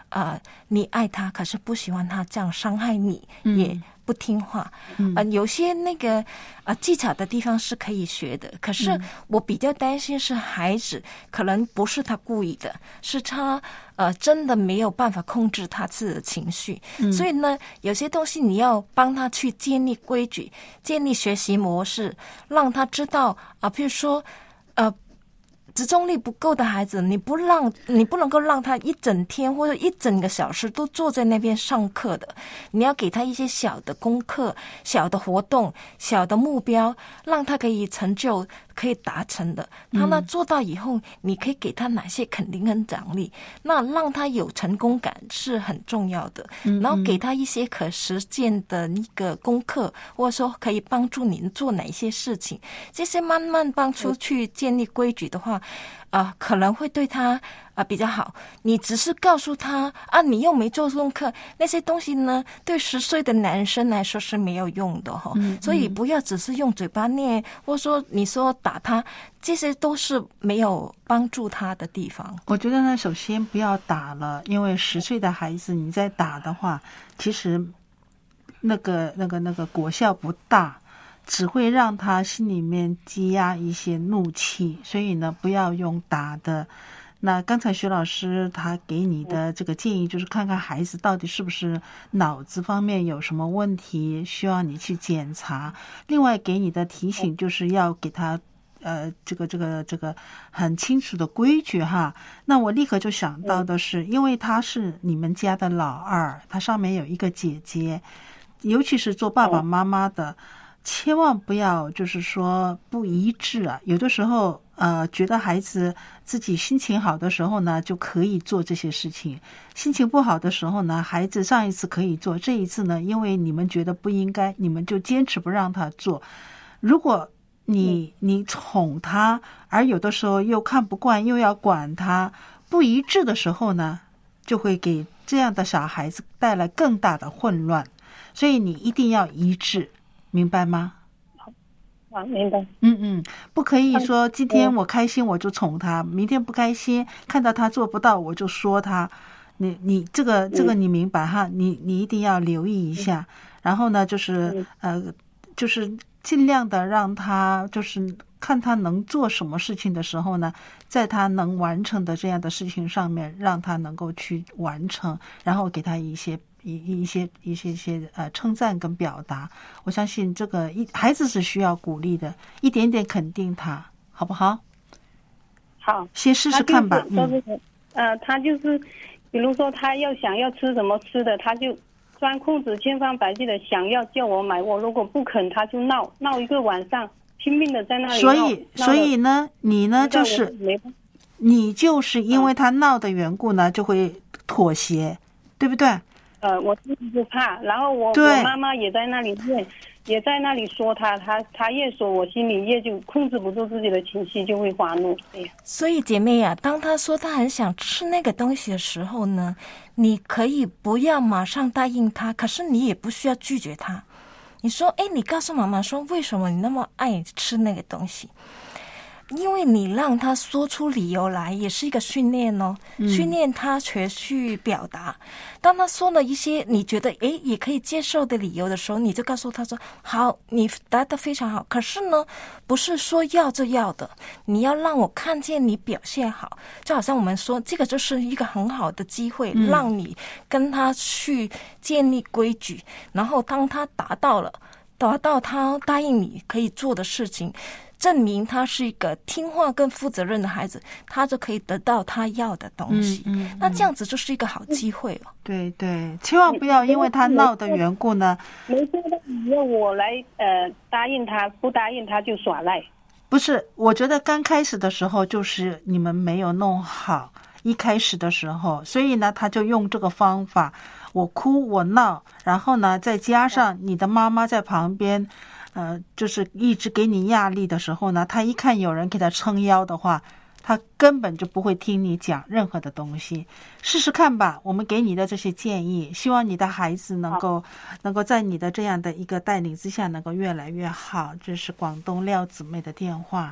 呃，你爱他，可是不喜欢他这样伤害你， 嗯、 也不听话。嗯、呃，有些那个呃技巧的地方是可以学的，可是我比较担心是孩子可能不是他故意的，是他呃真的没有办法控制他自己的情绪。嗯、所以呢，有些东西你要帮他去建立规矩，建立学习模式，让他知道啊、呃，譬如说呃。集中力不够的孩子，你不让你不能够让他一整天或者一整个小时都坐在那边上课的，你要给他一些小的功课、小的活动、小的目标，让他可以成就、可以达成的。他呢做到以后，你可以给他哪些肯定跟奖励，那让他有成功感是很重要的。然后给他一些可实践的一个功课，或者说可以帮助您做哪些事情，这些慢慢帮出去建立规矩的话，啊、呃，可能会对他啊、呃、比较好。你只是告诉他啊，你又没做功课，那些东西呢，对十岁的男生来说是没有用的哈、嗯。所以不要只是用嘴巴念，或者说你说打他，这些都是没有帮助他的地方。 我觉得呢，首先不要打了，因为十岁的孩子你再打的话，其实那个那个那个果效不大。只会让他心里面积压一些怒气，所以呢，不要用打的。那刚才徐老师他给你的这个建议，就是看看孩子到底是不是脑子方面有什么问题，需要你去检查。另外给你的提醒就是要给他呃这个这个这个很清楚的规矩哈。那我立刻就想到的是，因为他是你们家的老二，他上面有一个姐姐，尤其是做爸爸妈妈的。千万不要就是说不一致啊！有的时候呃，觉得孩子自己心情好的时候呢，就可以做这些事情；心情不好的时候呢，孩子上一次可以做，这一次呢，因为你们觉得不应该，你们就坚持不让他做。如果你你宠他，而有的时候又看不惯，又要管他，不一致的时候呢，就会给这样的小孩子带来更大的混乱。所以你一定要一致。明白吗？ 啊，明白。 嗯嗯，不可以说今天我开心我就宠他，明天不开心看到他做不到我就说他。你你这个这个你明白哈？你你一定要留意一下。然后呢，就是呃，就是尽量的让他就是看他能做什么事情的时候呢，在他能完成的这样的事情上面，让他能够去完成，然后给他一些。一一些一些一些呃称赞跟表达，我相信这个一孩子是需要鼓励的，一点点肯定他，好不好？ 好， 先试试看吧。 嗯，呃，他就是，比如说他要想要吃什么吃的，他就钻空子，千方百计的想要叫我买，我如果不肯，他就闹闹一个晚上，拼命的在那里闹。 所以，所以呢，你呢就是你就是因为他闹的缘故呢，就会妥协，对不对？ 呃，我自己不怕，然后我我妈妈也在那里念，也在那里说他，他他越说，我心里越就控制不住自己的情绪，就会发怒。对， 所以姐妹啊，当他说他很想吃那个东西的时候呢，你可以不要马上答应他，可是你也不需要拒绝他。你说，哎，你告诉妈妈说，为什么你那么爱吃那个东西？因为你让他说出理由来，也是一个训练哦，训练他学去表达。当他说了一些你觉得诶也可以接受的理由的时候，你就告诉他说：“好，你答得非常好。可是呢，不是说要就要的，你要让我看见你表现好。就好像我们说，这个就是一个很好的机会，嗯、让你跟他去建立规矩。然后当他达到了，达到他答应你可以做的事情。”证明他是一个听话跟负责任的孩子，他就可以得到他要的东西。嗯嗯嗯、那这样子就是一个好机会哦。 对对，千万不要因为他闹的缘故呢。 没做到你要我来呃答应他，不答应他就耍赖。 不是，我觉得刚开始的时候就是你们没有弄好，一开始的时候，所以呢，他就用这个方法，我哭我闹，然后呢，再加上你的妈妈在旁边。呃，就是一直给你压力的时候呢，他一看有人给他撑腰的话，他根本就不会听你讲任何的东西。试试看吧，我们给你的这些建议，希望你的孩子能够能够在你的这样的一个带领之下，能够越来越好。这是广东廖姊妹的电话。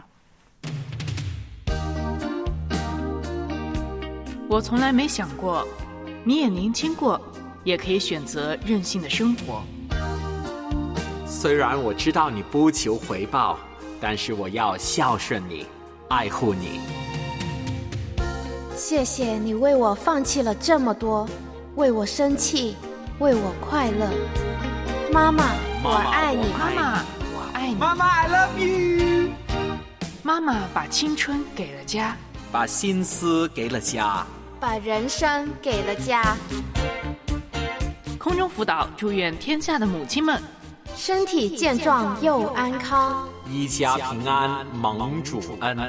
我从来没想过你也年轻过，也可以选择任性的生活。 虽然我知道你不求回报，但是我要孝顺你，爱护你。 谢谢你为我放弃了这么多，为我生气，为我快乐。妈妈，我爱你。 妈妈，我爱你。 妈妈 I love you。 妈妈把青春给了家， 把心思给了家， 把人生给了家。 空中辅导祝愿天下的母亲们身体健壮又安康， 一家平安蒙主恩。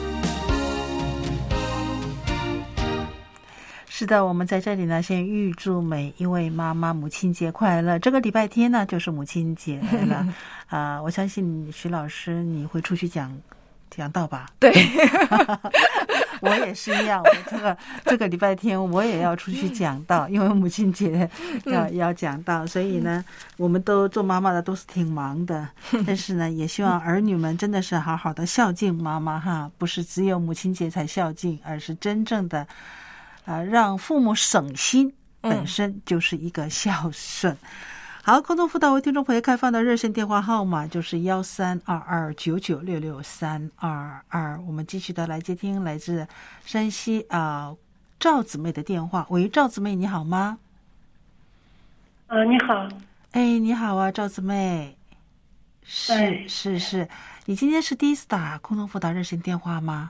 是的，我们在这里呢，先预祝每一位妈妈母亲节快乐。这个礼拜天呢，就是母亲节了啊、呃！我相信徐老师你会出去讲讲道吧？ 对， 我也是一样。我这个这个礼拜天我也要出去讲道，因为母亲节要、嗯、要讲道，所以呢，我们都做妈妈的都是挺忙的。但是呢，也希望儿女们真的是好好的孝敬妈妈哈，不是只有母亲节才孝敬，而是真正的。啊，让父母省心本身就是一个孝顺。嗯、好，空中辅导为听众朋友开放的热线电话号码就是幺三二二九九六六三二二。我们继续的来接听来自山西啊、呃、赵姊妹的电话。喂，赵姊妹你好吗？ 啊，你好。 哎，你好啊，赵姊妹。是、 哎、 是是，你今天是第一次打空中辅导热线电话吗？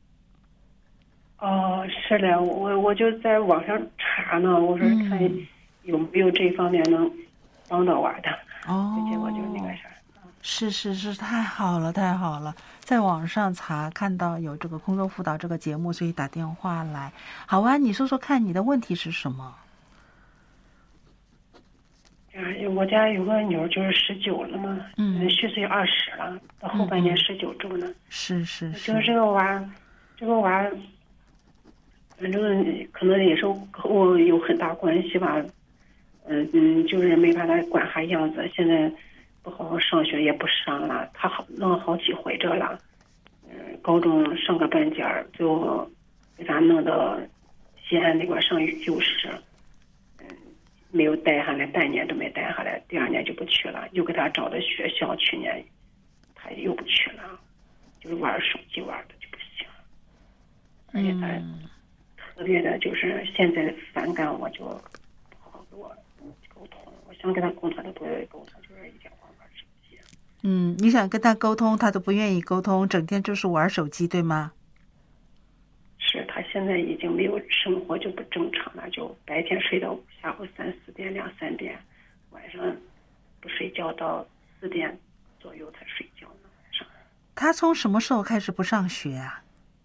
哦，是的，我我就在网上查呢，我说看有没有这方面能帮到我的。 哦， 结果就那个啥。 是是是，太好了太好了，在网上查看到有这个空中辅导这个节目，所以打电话来。好啊，你说说看你的问题是什么？ 啊，我家有个女儿就是十九了嘛，嗯，虚岁二十了，到后半年十九周呢。 嗯、是是是， 就是这个娃，这个娃。反正可能也是和我有很大关系吧，嗯嗯，就是没把他管下样子，现在不好好上学也不上了，他好弄好几回这了，嗯，高中上个半截儿，最后给他弄到西安那块上幼师，嗯，没有带下来，半年都没带下来，第二年就不去了，又给他找的学校，去年他又不去了，就是玩手机玩的就不行，而且他。嗯特别的就是现在反感我，就不好跟我沟通。我想跟他沟通，他都不愿意沟通，就是一天玩玩手机。 嗯，你想跟他沟通，他都不愿意沟通，整天就是玩手机，对吗？ 是，他现在已经没有生活就不正常了，就白天睡到下午三四点、两三点，晚上不睡觉到四点左右才睡觉呢。晚上。 他从什么时候开始不上学啊？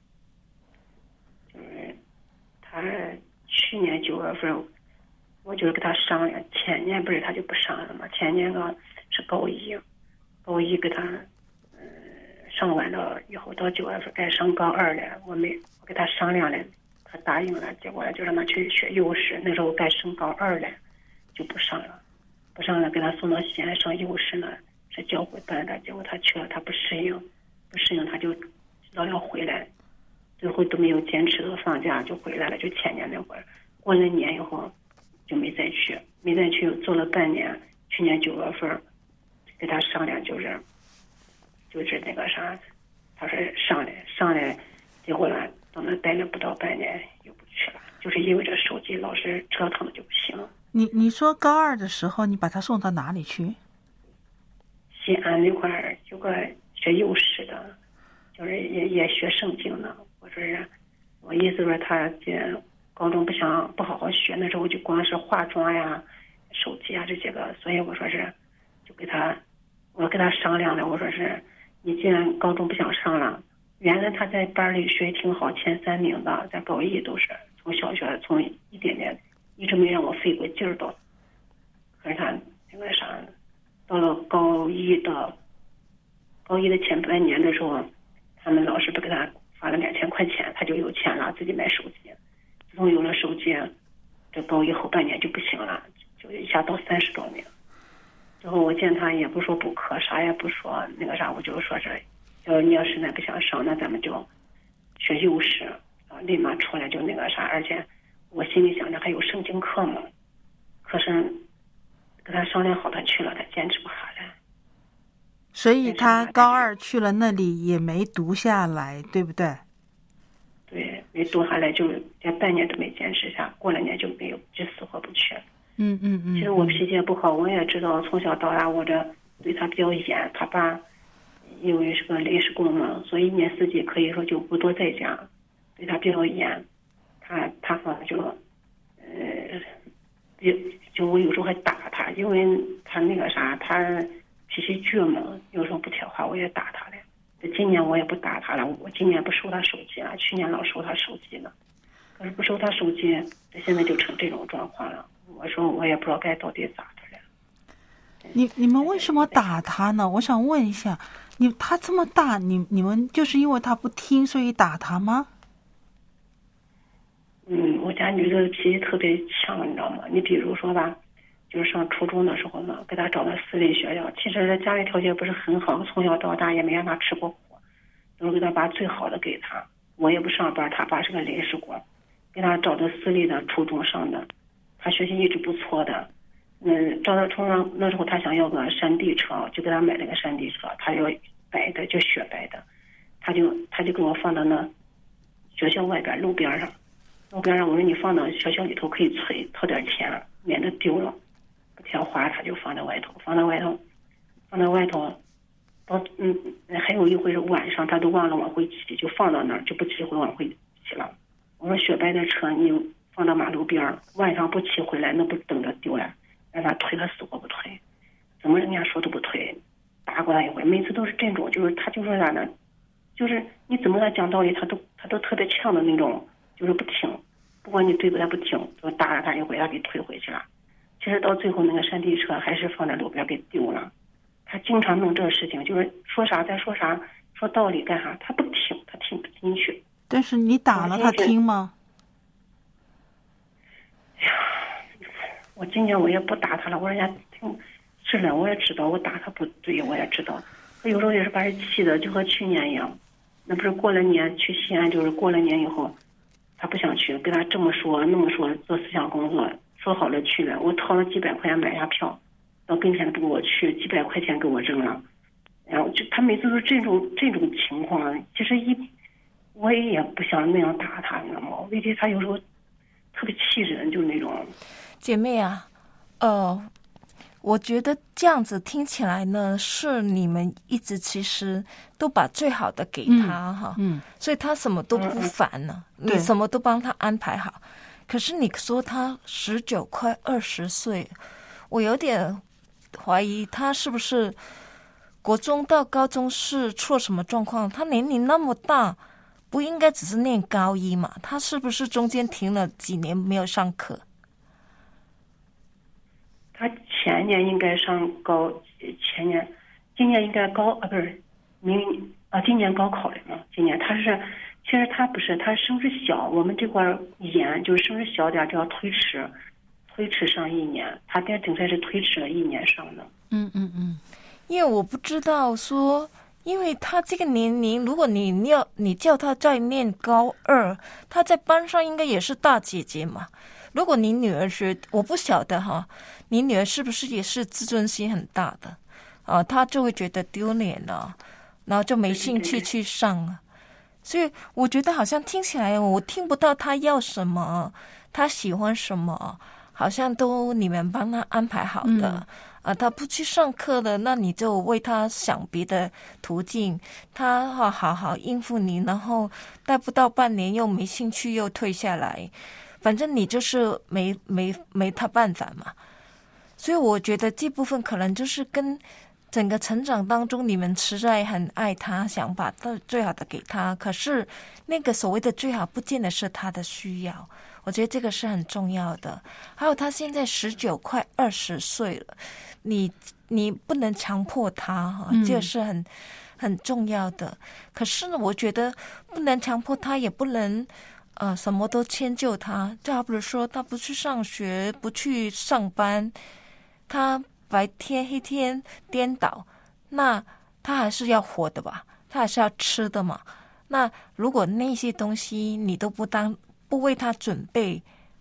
他去年九月份，我就是跟他商量，前年不是他就不上了嘛？前年个是高一，高一给他，嗯，上完了以后到九月份该上高二了，我没我跟他商量了，他答应了，结果就让他去学幼师，那时候该升高二了，就不上了，不上了，给他送到西安上幼师呢，是教会班的，结果他去了，他不适应，不适应他就老要回来。最后都没有坚持到放假就回来了，就前年那会儿过了年以后就没再去，没再去做了半年。去年九月份跟他商量，就是就是那个啥，他说上来上来，结果呢到那待了不到半年又不去了，就是因为这手机老是折腾的就不行。 你你说高二的时候你把他送到哪里去？ 西安那块儿有个学幼师的，就是也也学圣经呢。我说是，我意思说他这高中不想不好好学，那时候就光是化妆呀、手机啊这些个，所以我说是，就给他，我跟他商量了，我说是，你既然高中不想上了，原来他在班里学挺好，前三名的，在高一都是从小学从一点点一直没让我费过劲儿的，可是他那个啥，到了高一的高一的前半年的时候，他们老师不给他发了两千块钱，他就有钱了，自己买手机。自从有了手机，这高一后半年就不行了，就一下到三十多名。之后我见他也不说补课，啥也不说那个啥，我就说是，要你要实在不想上，那咱们就学幼师啊，立马出来就那个啥。而且我心里想着还有圣经课嘛，可是跟他商量好他去了，他坚持不下来。 所以他高二去了那里也没读下来，对不对？ 对，没读下来，就连半年都没坚持下，过了年就没有，就死活不去。 嗯嗯嗯。 其实我脾气也不好，我也知道从小到大我这对他比较严，他爸因为是个临时工嘛，所以一年四季可以说就不多在家，对他比较严。他他好像就呃就就我有时候还打他，因为他那个啥，他脾气倔嘛，有时候不听话我也打他的。今年我也不打他了，我今年不收他手机了，去年老收他手机了，可是不收他手机，现在就成这种状况了。我说我也不知道该到底咋的了。 你你们为什么打他呢？我想问一下，你他这么大，你你们就是因为他不听所以打他吗？ 嗯，我家女的脾气特别强，你知道吗？你比如说吧，就是上初中的时候嘛，给他找的私立学校，其实家里条件不是很好，从小到大也没让他吃过苦，都是给他把最好的给他。我也不上班，他爸是个临时工，给他找的私立的初中上的，他学习一直不错的。嗯，找到初中那时候他想要个山地车，就给他买了个山地车，他要白的，就雪白的，他就他就给我放到那学校外边路边上。路边上我说你放到学校里头可以催掏点钱，免得丢了。不听话他就放在外头，放在外头，放在外头。到嗯，还有一回是晚上他都忘了往回骑，就放到那儿就不骑回往回骑了。我说雪白的车你放到马路边，晚上不骑回来，那不等着丢了？让他推他死活不推，怎么人家说都不推，打过来一回，每次都是这种，就是他就说啥呢？就是你怎么跟他讲道理，他都他都特别呛的那种。就是不听，不管你对不他不听，就打了他一回，他给推回去了。其实到最后那个山地车还是放在路边给丢了。他经常弄这个事情，就是说啥再说啥，说道理干啥，他不听，他听不进去。 但是你打了他听吗？ 哎呀，我今年我也不打他了，我说人家听是了，我也知道我打他不对，我也知道。他有时候也是把人气的，就和去年一样。那不是过了年去西安，就是过了年以后。他不想去，跟他这么说那么说，做思想工作，说好了去了，我掏了几百块钱买下票，到跟前不给我去，几百块钱给我扔了，然后就他每次都是这种这种情况，其实一我也不想那样打他，你知道吗？为这他有时候特别气人，就是那种。 姐妹啊，呃。我觉得这样子听起来呢，是你们一直其实都把最好的给他哈，嗯，嗯所以他什么都不烦呢，嗯、你什么都帮他安排好。可是你说他十九快二十岁，我有点怀疑他是不是国中到高中是出了什么状况？他年龄那么大，不应该只是念高一嘛？他是不是中间停了几年没有上课？ 他前年应该上高，前年，今年应该高啊，不是，明啊，今年高考了嘛？今年他是，其实他不是，他生日小，我们这块严，就是生日小点就要推迟，推迟上一年，他在整才是推迟了一年上的。 嗯嗯嗯， 因为我不知道说，因为他这个年龄，如果你要你叫他再念高二，他在班上应该也是大姐姐嘛。如果你女儿学，我不晓得哈，你女儿是不是也是自尊心很大的啊？她就会觉得丢脸了，然后就没兴趣去上了。所以我觉得好像听起来我听不到她要什么，她喜欢什么，好像都你们帮她安排好的。嗯啊，她不去上课了，那你就为她想别的途径。她好好好应付你，然后待不到半年又没兴趣又退下来。反正你就是没没没他办法嘛，所以我觉得这部分可能就是跟整个成长当中，你们实在很爱他，想把最好的给他，可是那个所谓的最好，不见得是他的需要。我觉得这个是很重要的。还有他现在十九快二十岁了，你你不能强迫他哈，这个是很很重要的。可是呢，我觉得不能强迫他，也不能。呃，什么都迁就他，就好比说他不去上学，不去上班，他白天黑天颠倒，那他还是要活的吧，他还是要吃的嘛。那如果那些东西你都不当不为他准备，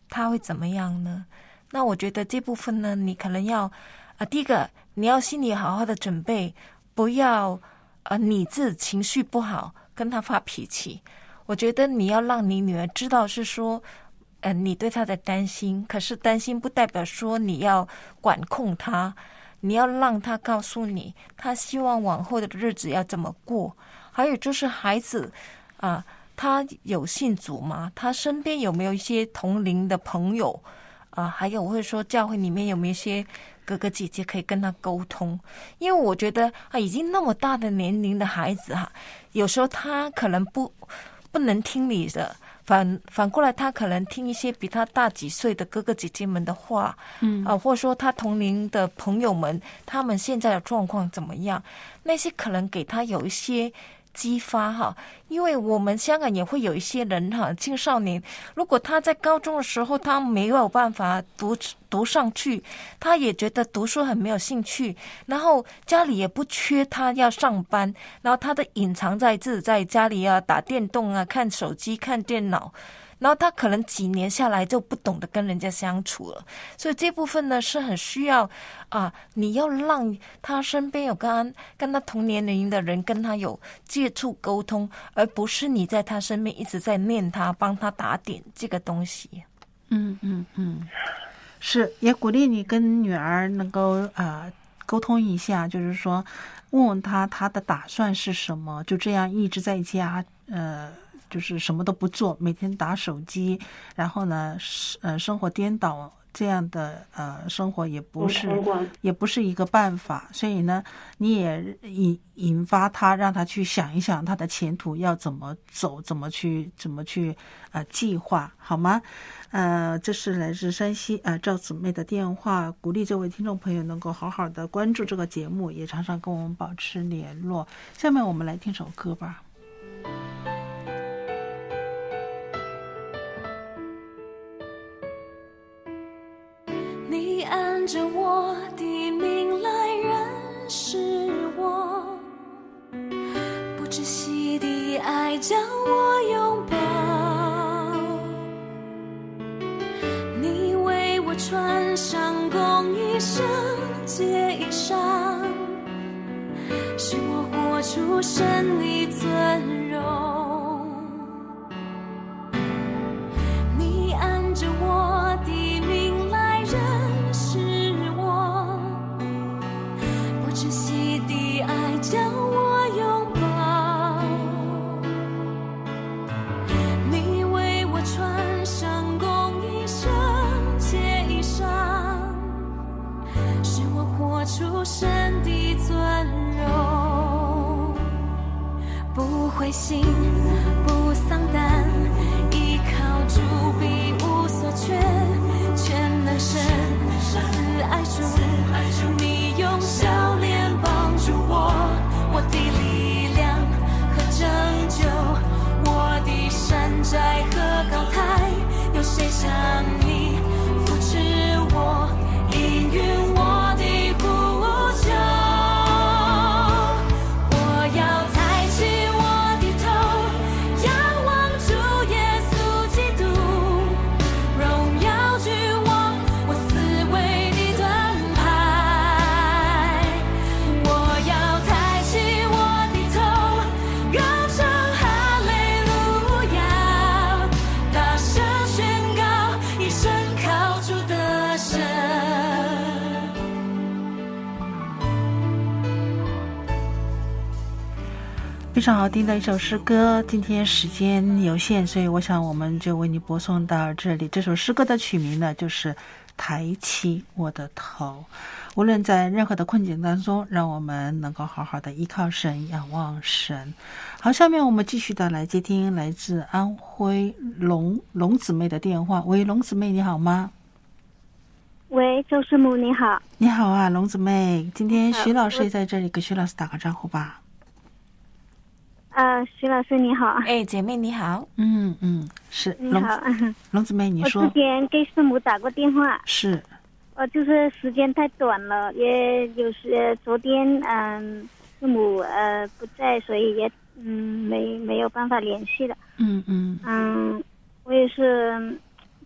他会怎么样呢？那我觉得这部分呢，你可能要啊，第一个你要心里好好的准备，不要啊你自己情绪不好跟他发脾气。我觉得你要让你女儿知道是说，呃，你对她的担心，可是担心不代表说你要管控她，你要让她告诉你，她希望往后的日子要怎么过。还有就是孩子啊，他有信主吗？他身边有没有一些同龄的朋友？啊，还有我会说教会里面有没有一些哥哥姐姐可以跟他沟通？因为我觉得啊，已经那么大的年龄的孩子哈、啊，有时候他可能不不能听你的，反反过来他可能听一些比他大几岁的哥哥姐姐们的话，嗯啊，或者说他同龄的朋友们，他们现在的状况怎么样？那些可能给他有一些激发哈，因为我们香港也会有一些人哈，青少年，如果他在高中的时候他没有办法读读上去，他也觉得读书很没有兴趣，然后家里也不缺他要上班，然后他的隐藏在自己在家里啊打电动啊看手机看电脑，然后他可能几年下来就不懂得跟人家相处了，所以这部分呢是很需要啊，你要让他身边有跟他跟他同年龄的人跟他有接触沟通，而不是你在他身边一直在念他帮他打点这个东西。 嗯嗯嗯，是，也鼓励你跟女儿能够呃沟通一下，就是说问问他他的打算是什么，就这样一直在家呃。就是什么都不做，每天打手机，然后呢，呃，生活颠倒，这样的呃生活也不是也不是一个办法。所以呢，你也引引发他，让他去想一想他的前途要怎么走，怎么去怎么去呃计划，好吗？呃，这是来自山西呃赵姊妹的电话，鼓励这位听众朋友能够好好的关注这个节目，也常常跟我们保持联络。下面我们来听首歌吧。 按着我的名来认识我，不窒息的爱将我拥抱，你为我穿上公义圣洁衣裳，使我活出神的尊荣。你按着我的名来认识我，不窒息的爱将我拥抱，你为我穿上公义圣洁衣裳，使我活出神的尊荣。不灰心不丧胆，依靠主必无所缺，全能神慈爱主，你用笑脸帮助我，我的力量和拯救，我的山寨和高台，有谁像你扶持我，应允我的呼救。我要抬起我的头，仰望主耶稣基督，荣耀君王我思维的盾牌。我要抬起我的头，高唱哈利路亚，大声宣告一生靠主得胜。 非常好听的一首诗歌，今天时间有限，所以我想我们就为你播送到这里。这首诗歌的曲名呢，就是抬起我的头。无论在任何的困境当中，让我们能够好好的依靠神，仰望神。好，下面我们继续的来接听来自安徽龙龙姊妹的电话。喂，龙姊妹你好吗？ 喂，周师母你好。 你好啊，龙姊妹，今天徐老师也在这里，给徐老师打个招呼吧。 呃，徐老师你好。 哎，姐妹你好。 嗯嗯，是。 你好。 龙姊妹你说。 我之前给师母打过电话。 是。 呃，就是时间太短了，也有时昨天嗯、呃、师母呃不在，所以也嗯没没有办法联系了。 嗯嗯。 嗯，我也是就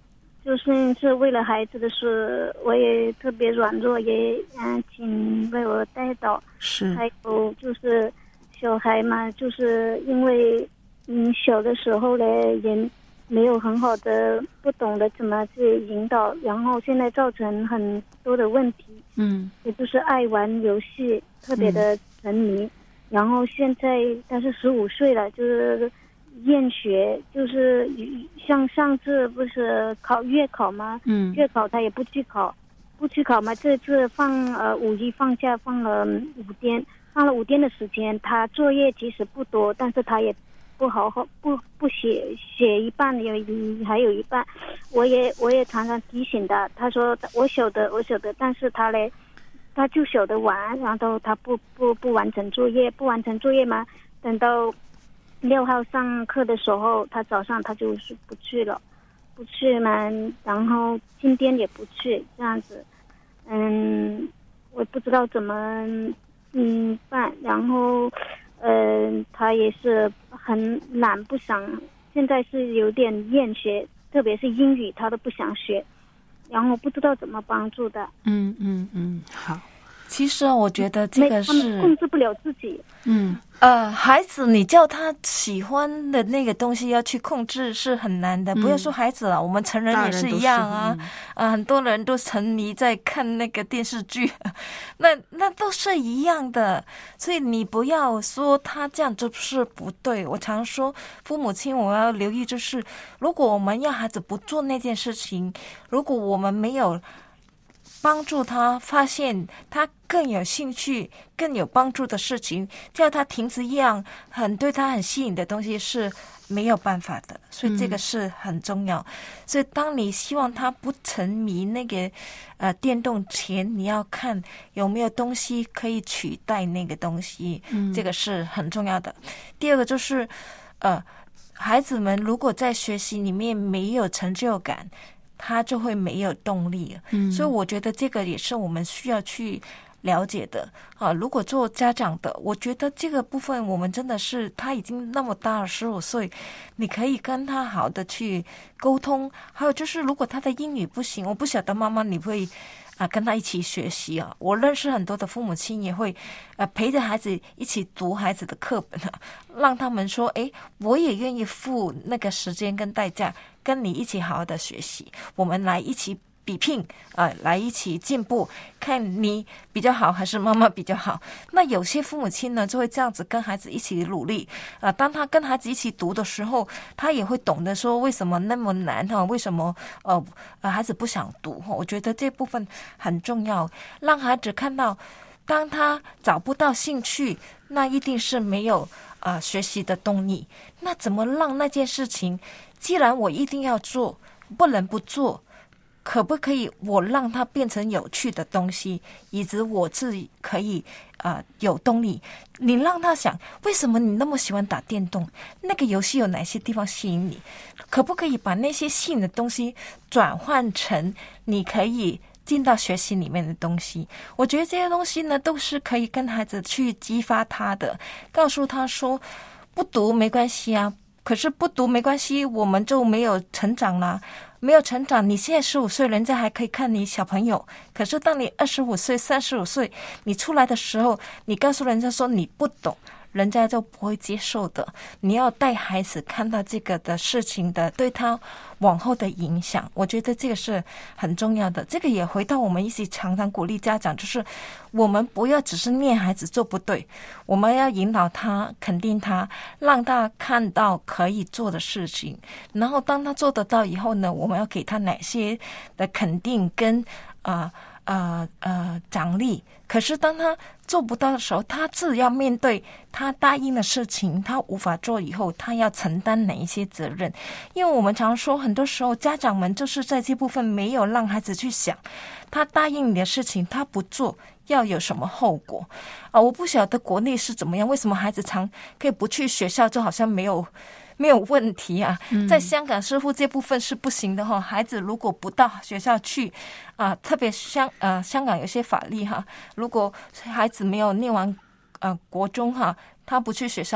就是是为了孩子的事，我也特别软弱，也嗯，请为我带祷。 是。 还有就是小孩嘛，就是因为嗯小的时候呢，也没有很好的不懂得怎么去引导，然后现在造成很多的问题。 嗯， 也就是爱玩游戏，特别的沉迷。嗯、然后现在他是十五岁了，就是厌学，就是像上次不是考月考吗？嗯，月考他也不去考，不去考嘛。这次放呃五一放假放了五天，放了五天的时间，他作业其实不多，但是他也不好好不不写，写一半有还有一半。我也我也常常提醒他，他说我晓得我晓得，但是他嘞，他就晓得玩，然后他不不不完成作业，不完成作业嘛，等到六号上课的时候，他早上他就是不去了，不去嘛，然后今天也不去，这样子，嗯，我不知道怎么嗯办，然后呃，他也是很懒，不想，现在是有点厌学，特别是英语他都不想学，然后不知道怎么帮助的。 嗯嗯嗯，好。 其实我觉得这个是控制不了自己。 嗯，呃，孩子，你叫他喜欢的那个东西要去控制是很难的。嗯、不要说孩子了，我们成人也是一样啊。嗯、啊，很多人都沉迷在看那个电视剧，那那都是一样的。所以你不要说他这样就是不对。我常说，父母亲我要留意，就是如果我们要孩子不做那件事情，如果我们没有帮助他发现他更有兴趣、更有帮助的事情，叫他停止一样很对他很吸引的东西是没有办法的，所以这个是很重要。嗯、所以当你希望他不沉迷那个呃电动前，你要看有没有东西可以取代那个东西，嗯、这个是很重要的。第二个就是呃，孩子们如果在学习里面没有成就感，他就会没有动力。嗯，所以我觉得这个也是我们需要去了解的啊。如果做家长的，我觉得这个部分我们真的是他已经那么大了，十五岁，你可以跟他好的去沟通。还有就是，如果他的英语不行，我不晓得妈妈你会啊跟他一起学习啊。我认识很多的父母亲也会呃陪着孩子一起读孩子的课本啊，让他们说，诶，我也愿意付那个时间跟代价，跟你一起好好的学习，我们来一起比拼啊、呃，来一起进步，看你比较好还是妈妈比较好。那有些父母亲呢，就会这样子跟孩子一起努力啊、呃。当他跟孩子一起读的时候，他也会懂得说为什么那么难哈，为什么呃呃孩子不想读。我觉得这部分很重要，让孩子看到，当他找不到兴趣，那一定是没有啊、呃、学习的动力。那怎么让那件事情，既然我一定要做，不能不做，可不可以我让它变成有趣的东西，以及我自己可以啊、呃、有动力。你让他想，为什么你那么喜欢打电动？那个游戏有哪些地方吸引你？可不可以把那些吸引的东西转换成你可以进到学习里面的东西？我觉得这些东西呢，都是可以跟孩子去激发他的，告诉他说，不读没关系啊。可是不读没关系，我们就没有成长啦。没有成长，你现在十五岁，人家还可以看你小朋友。可是当你二十五岁、三十五岁，你出来的时候，你告诉人家说你不懂，人家就不会接受的。你要带孩子看到这个的事情的对他往后的影响，我觉得这个是很重要的。这个也回到我们一起常常鼓励家长，就是我们不要只是念孩子做不对，我们要引导他，肯定他，让他看到可以做的事情。然后当他做得到以后呢，我们要给他哪些的肯定跟啊呃呃奖励。可是当他做不到的时候，他自己要面对他答应的事情，他无法做以后，他要承担哪一些责任。因为我们常说，很多时候家长们就是在这部分没有让孩子去想，他答应你的事情他不做要有什么后果啊？我不晓得国内是怎么样，为什么孩子常可以不去学校就好像没有没有问题啊？在香港似乎这部分是不行的哈。孩子如果不到学校去啊，特别香呃香港有些法律哈，如果孩子没有念完呃国中哈，他不去学校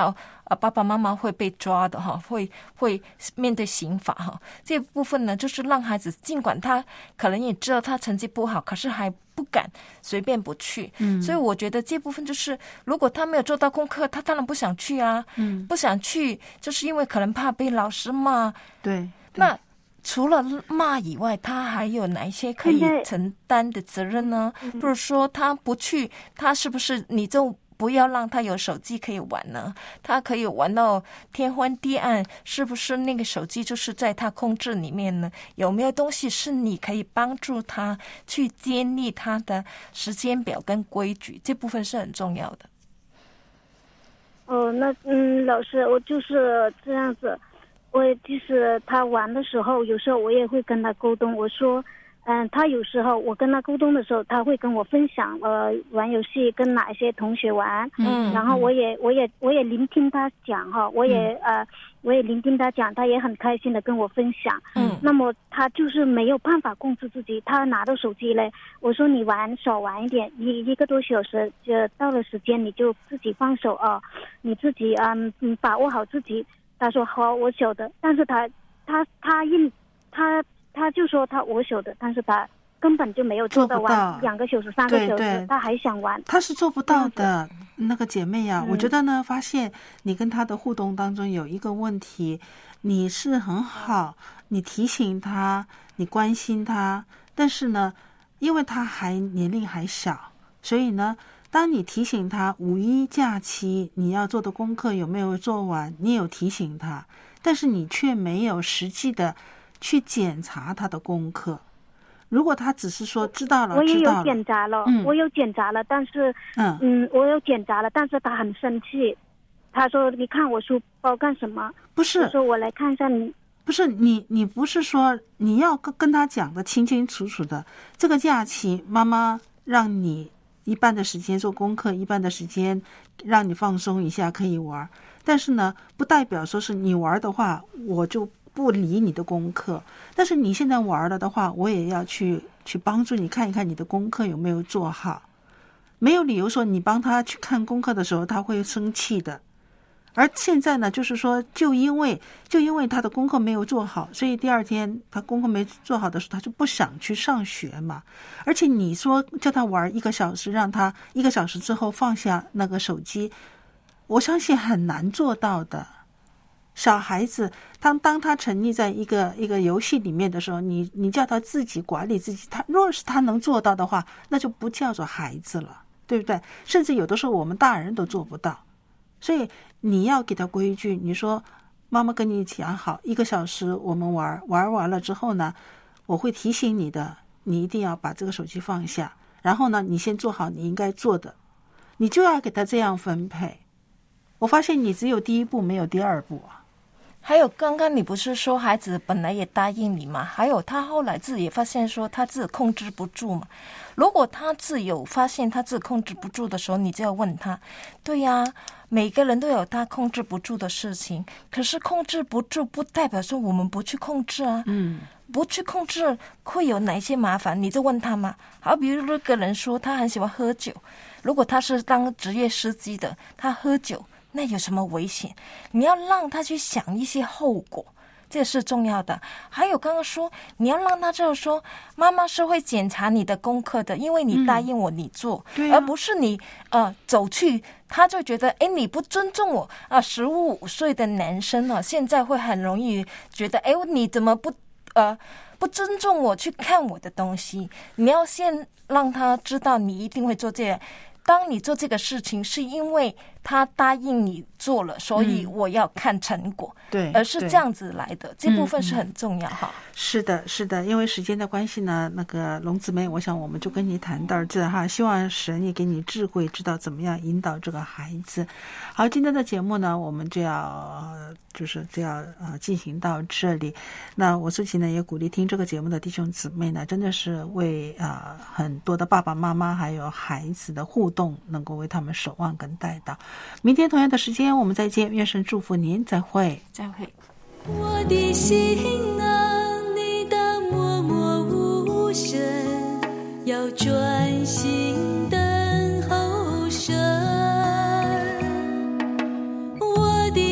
呃爸爸妈妈会被抓的哈，会会面对刑法哈。这部分呢，就是让孩子尽管他可能也知道他成绩不好，可是还不敢随便不去。嗯，所以我觉得这部分就是，如果他没有做到功课，他当然不想去啊。嗯，不想去，就是因为可能怕被老师骂。 对， 那。除了骂以外，他还有哪一些可以承担的责任呢？比如说他不去，他是不是你就不要让他有手机可以玩呢？他可以玩到天昏地暗，是不是那个手机就是在他控制里面呢？有没有东西是你可以帮助他去建立他的时间表跟规矩？这部分是很重要的。 哦，那嗯，老师，我就是这样子。我就是他玩的时候，有时候我也会跟他沟通。我说，嗯，他有时候我跟他沟通的时候，他会跟我分享，呃，玩游戏跟哪一些同学玩，嗯，然后我也我也我也聆听他讲哈，我也、嗯、呃我也聆听他讲，他也很开心的跟我分享，嗯，那么他就是没有办法控制自己，他拿到手机嘞，我说你玩少玩一点，一一个多小时，就到了时间你就自己放手啊，你自己嗯嗯把握好自己。他说好，我晓得，但是他他他应他他就说他我晓得，但是他根本就没有做到玩两个小时三个小时，对对，他还想玩， 他是做不到的。那个姐妹呀、啊嗯，我觉得呢，发现你跟他的互动当中有一个问题，你是很好，你提醒他，你关心他，但是呢，因为他还年龄还小，所以呢。当你提醒他五一假期你要做的功课有没有做完，你有提醒他，但是你却没有实际的去检查他的功课。如果他只是说知道了， 我也有知道了检查了、 嗯、 我有检查了，但是嗯嗯，我有检查了，但是他很生气，他说你看我书包干什么？ 不是， 我说我来看一下你。 不是你，你不是说你要跟跟他讲的清清楚楚的，这个假期妈妈让你一半的时间做功课，一半的时间让你放松一下可以玩，但是呢不代表说是你玩的话我就不理你的功课，但是你现在玩了的话我也要去去帮助你看一看你的功课有没有做好，没有理由说你帮他去看功课的时候他会生气的。而现在呢就是说就因为就因为他的功课没有做好，所以第二天他功课没做好的时候他就不想去上学嘛。而且你说叫他玩一个小时，让他一个小时之后放下那个手机，我相信很难做到的。小孩子当当他沉溺在一个一个游戏里面的时候，你你叫他自己管理自己，他若是他能做到的话，那就不叫做孩子了，对不对？甚至有的时候我们大人都做不到。所以你要给他规矩，你说妈妈跟你讲好一个小时我们玩玩完了之后呢，我会提醒你的，你一定要把这个手机放下，然后呢你先做好你应该做的，你就要给他这样分配。我发现你只有第一步没有第二步啊。 还有刚刚你不是说孩子本来也答应你吗？还有他后来自己也发现说他自己控制不住嘛。如果他自己有发现他自己控制不住的时候，你就要问他，对呀，每个人都有他控制不住的事情，可是控制不住不代表说我们不去控制啊。嗯，不去控制会有哪一些麻烦，你就问他嘛。好，比如那个人说他很喜欢喝酒，如果他是当职业司机的，他喝酒那有什么危险？你要让他去想一些后果，这是重要的。还有刚刚说你要让他知道说妈妈是会检查你的功课的，因为你答应我你做、嗯啊、而不是你呃走去他就觉得哎你不尊重我啊。十五岁的男生啊，现在会很容易觉得哎你怎么不呃不尊重我去看我的东西。你要先让他知道你一定会做这个，当你做这个事情是因为他答应你做了，所以我要看成果，嗯、对，而是这样子来的，这部分是很重要哈、嗯嗯。 是的，是的，因为时间的关系呢，那个龙姊妹，我想我们就跟你谈到这哈，希望神也给你智慧，知道怎么样引导这个孩子。好，今天的节目呢，我们就要就是就要呃进行到这里。那我自己呢，也鼓励听这个节目的弟兄姊妹呢，真的是为啊、呃、很多的爸爸妈妈还有孩子的互动，能够为他们守望跟带到。明天同样的时间我们再见，愿神祝福您，再会再会。 我的心啊，你当默默无声，要专心等候神。我的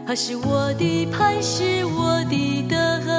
他是我的磐石，我的德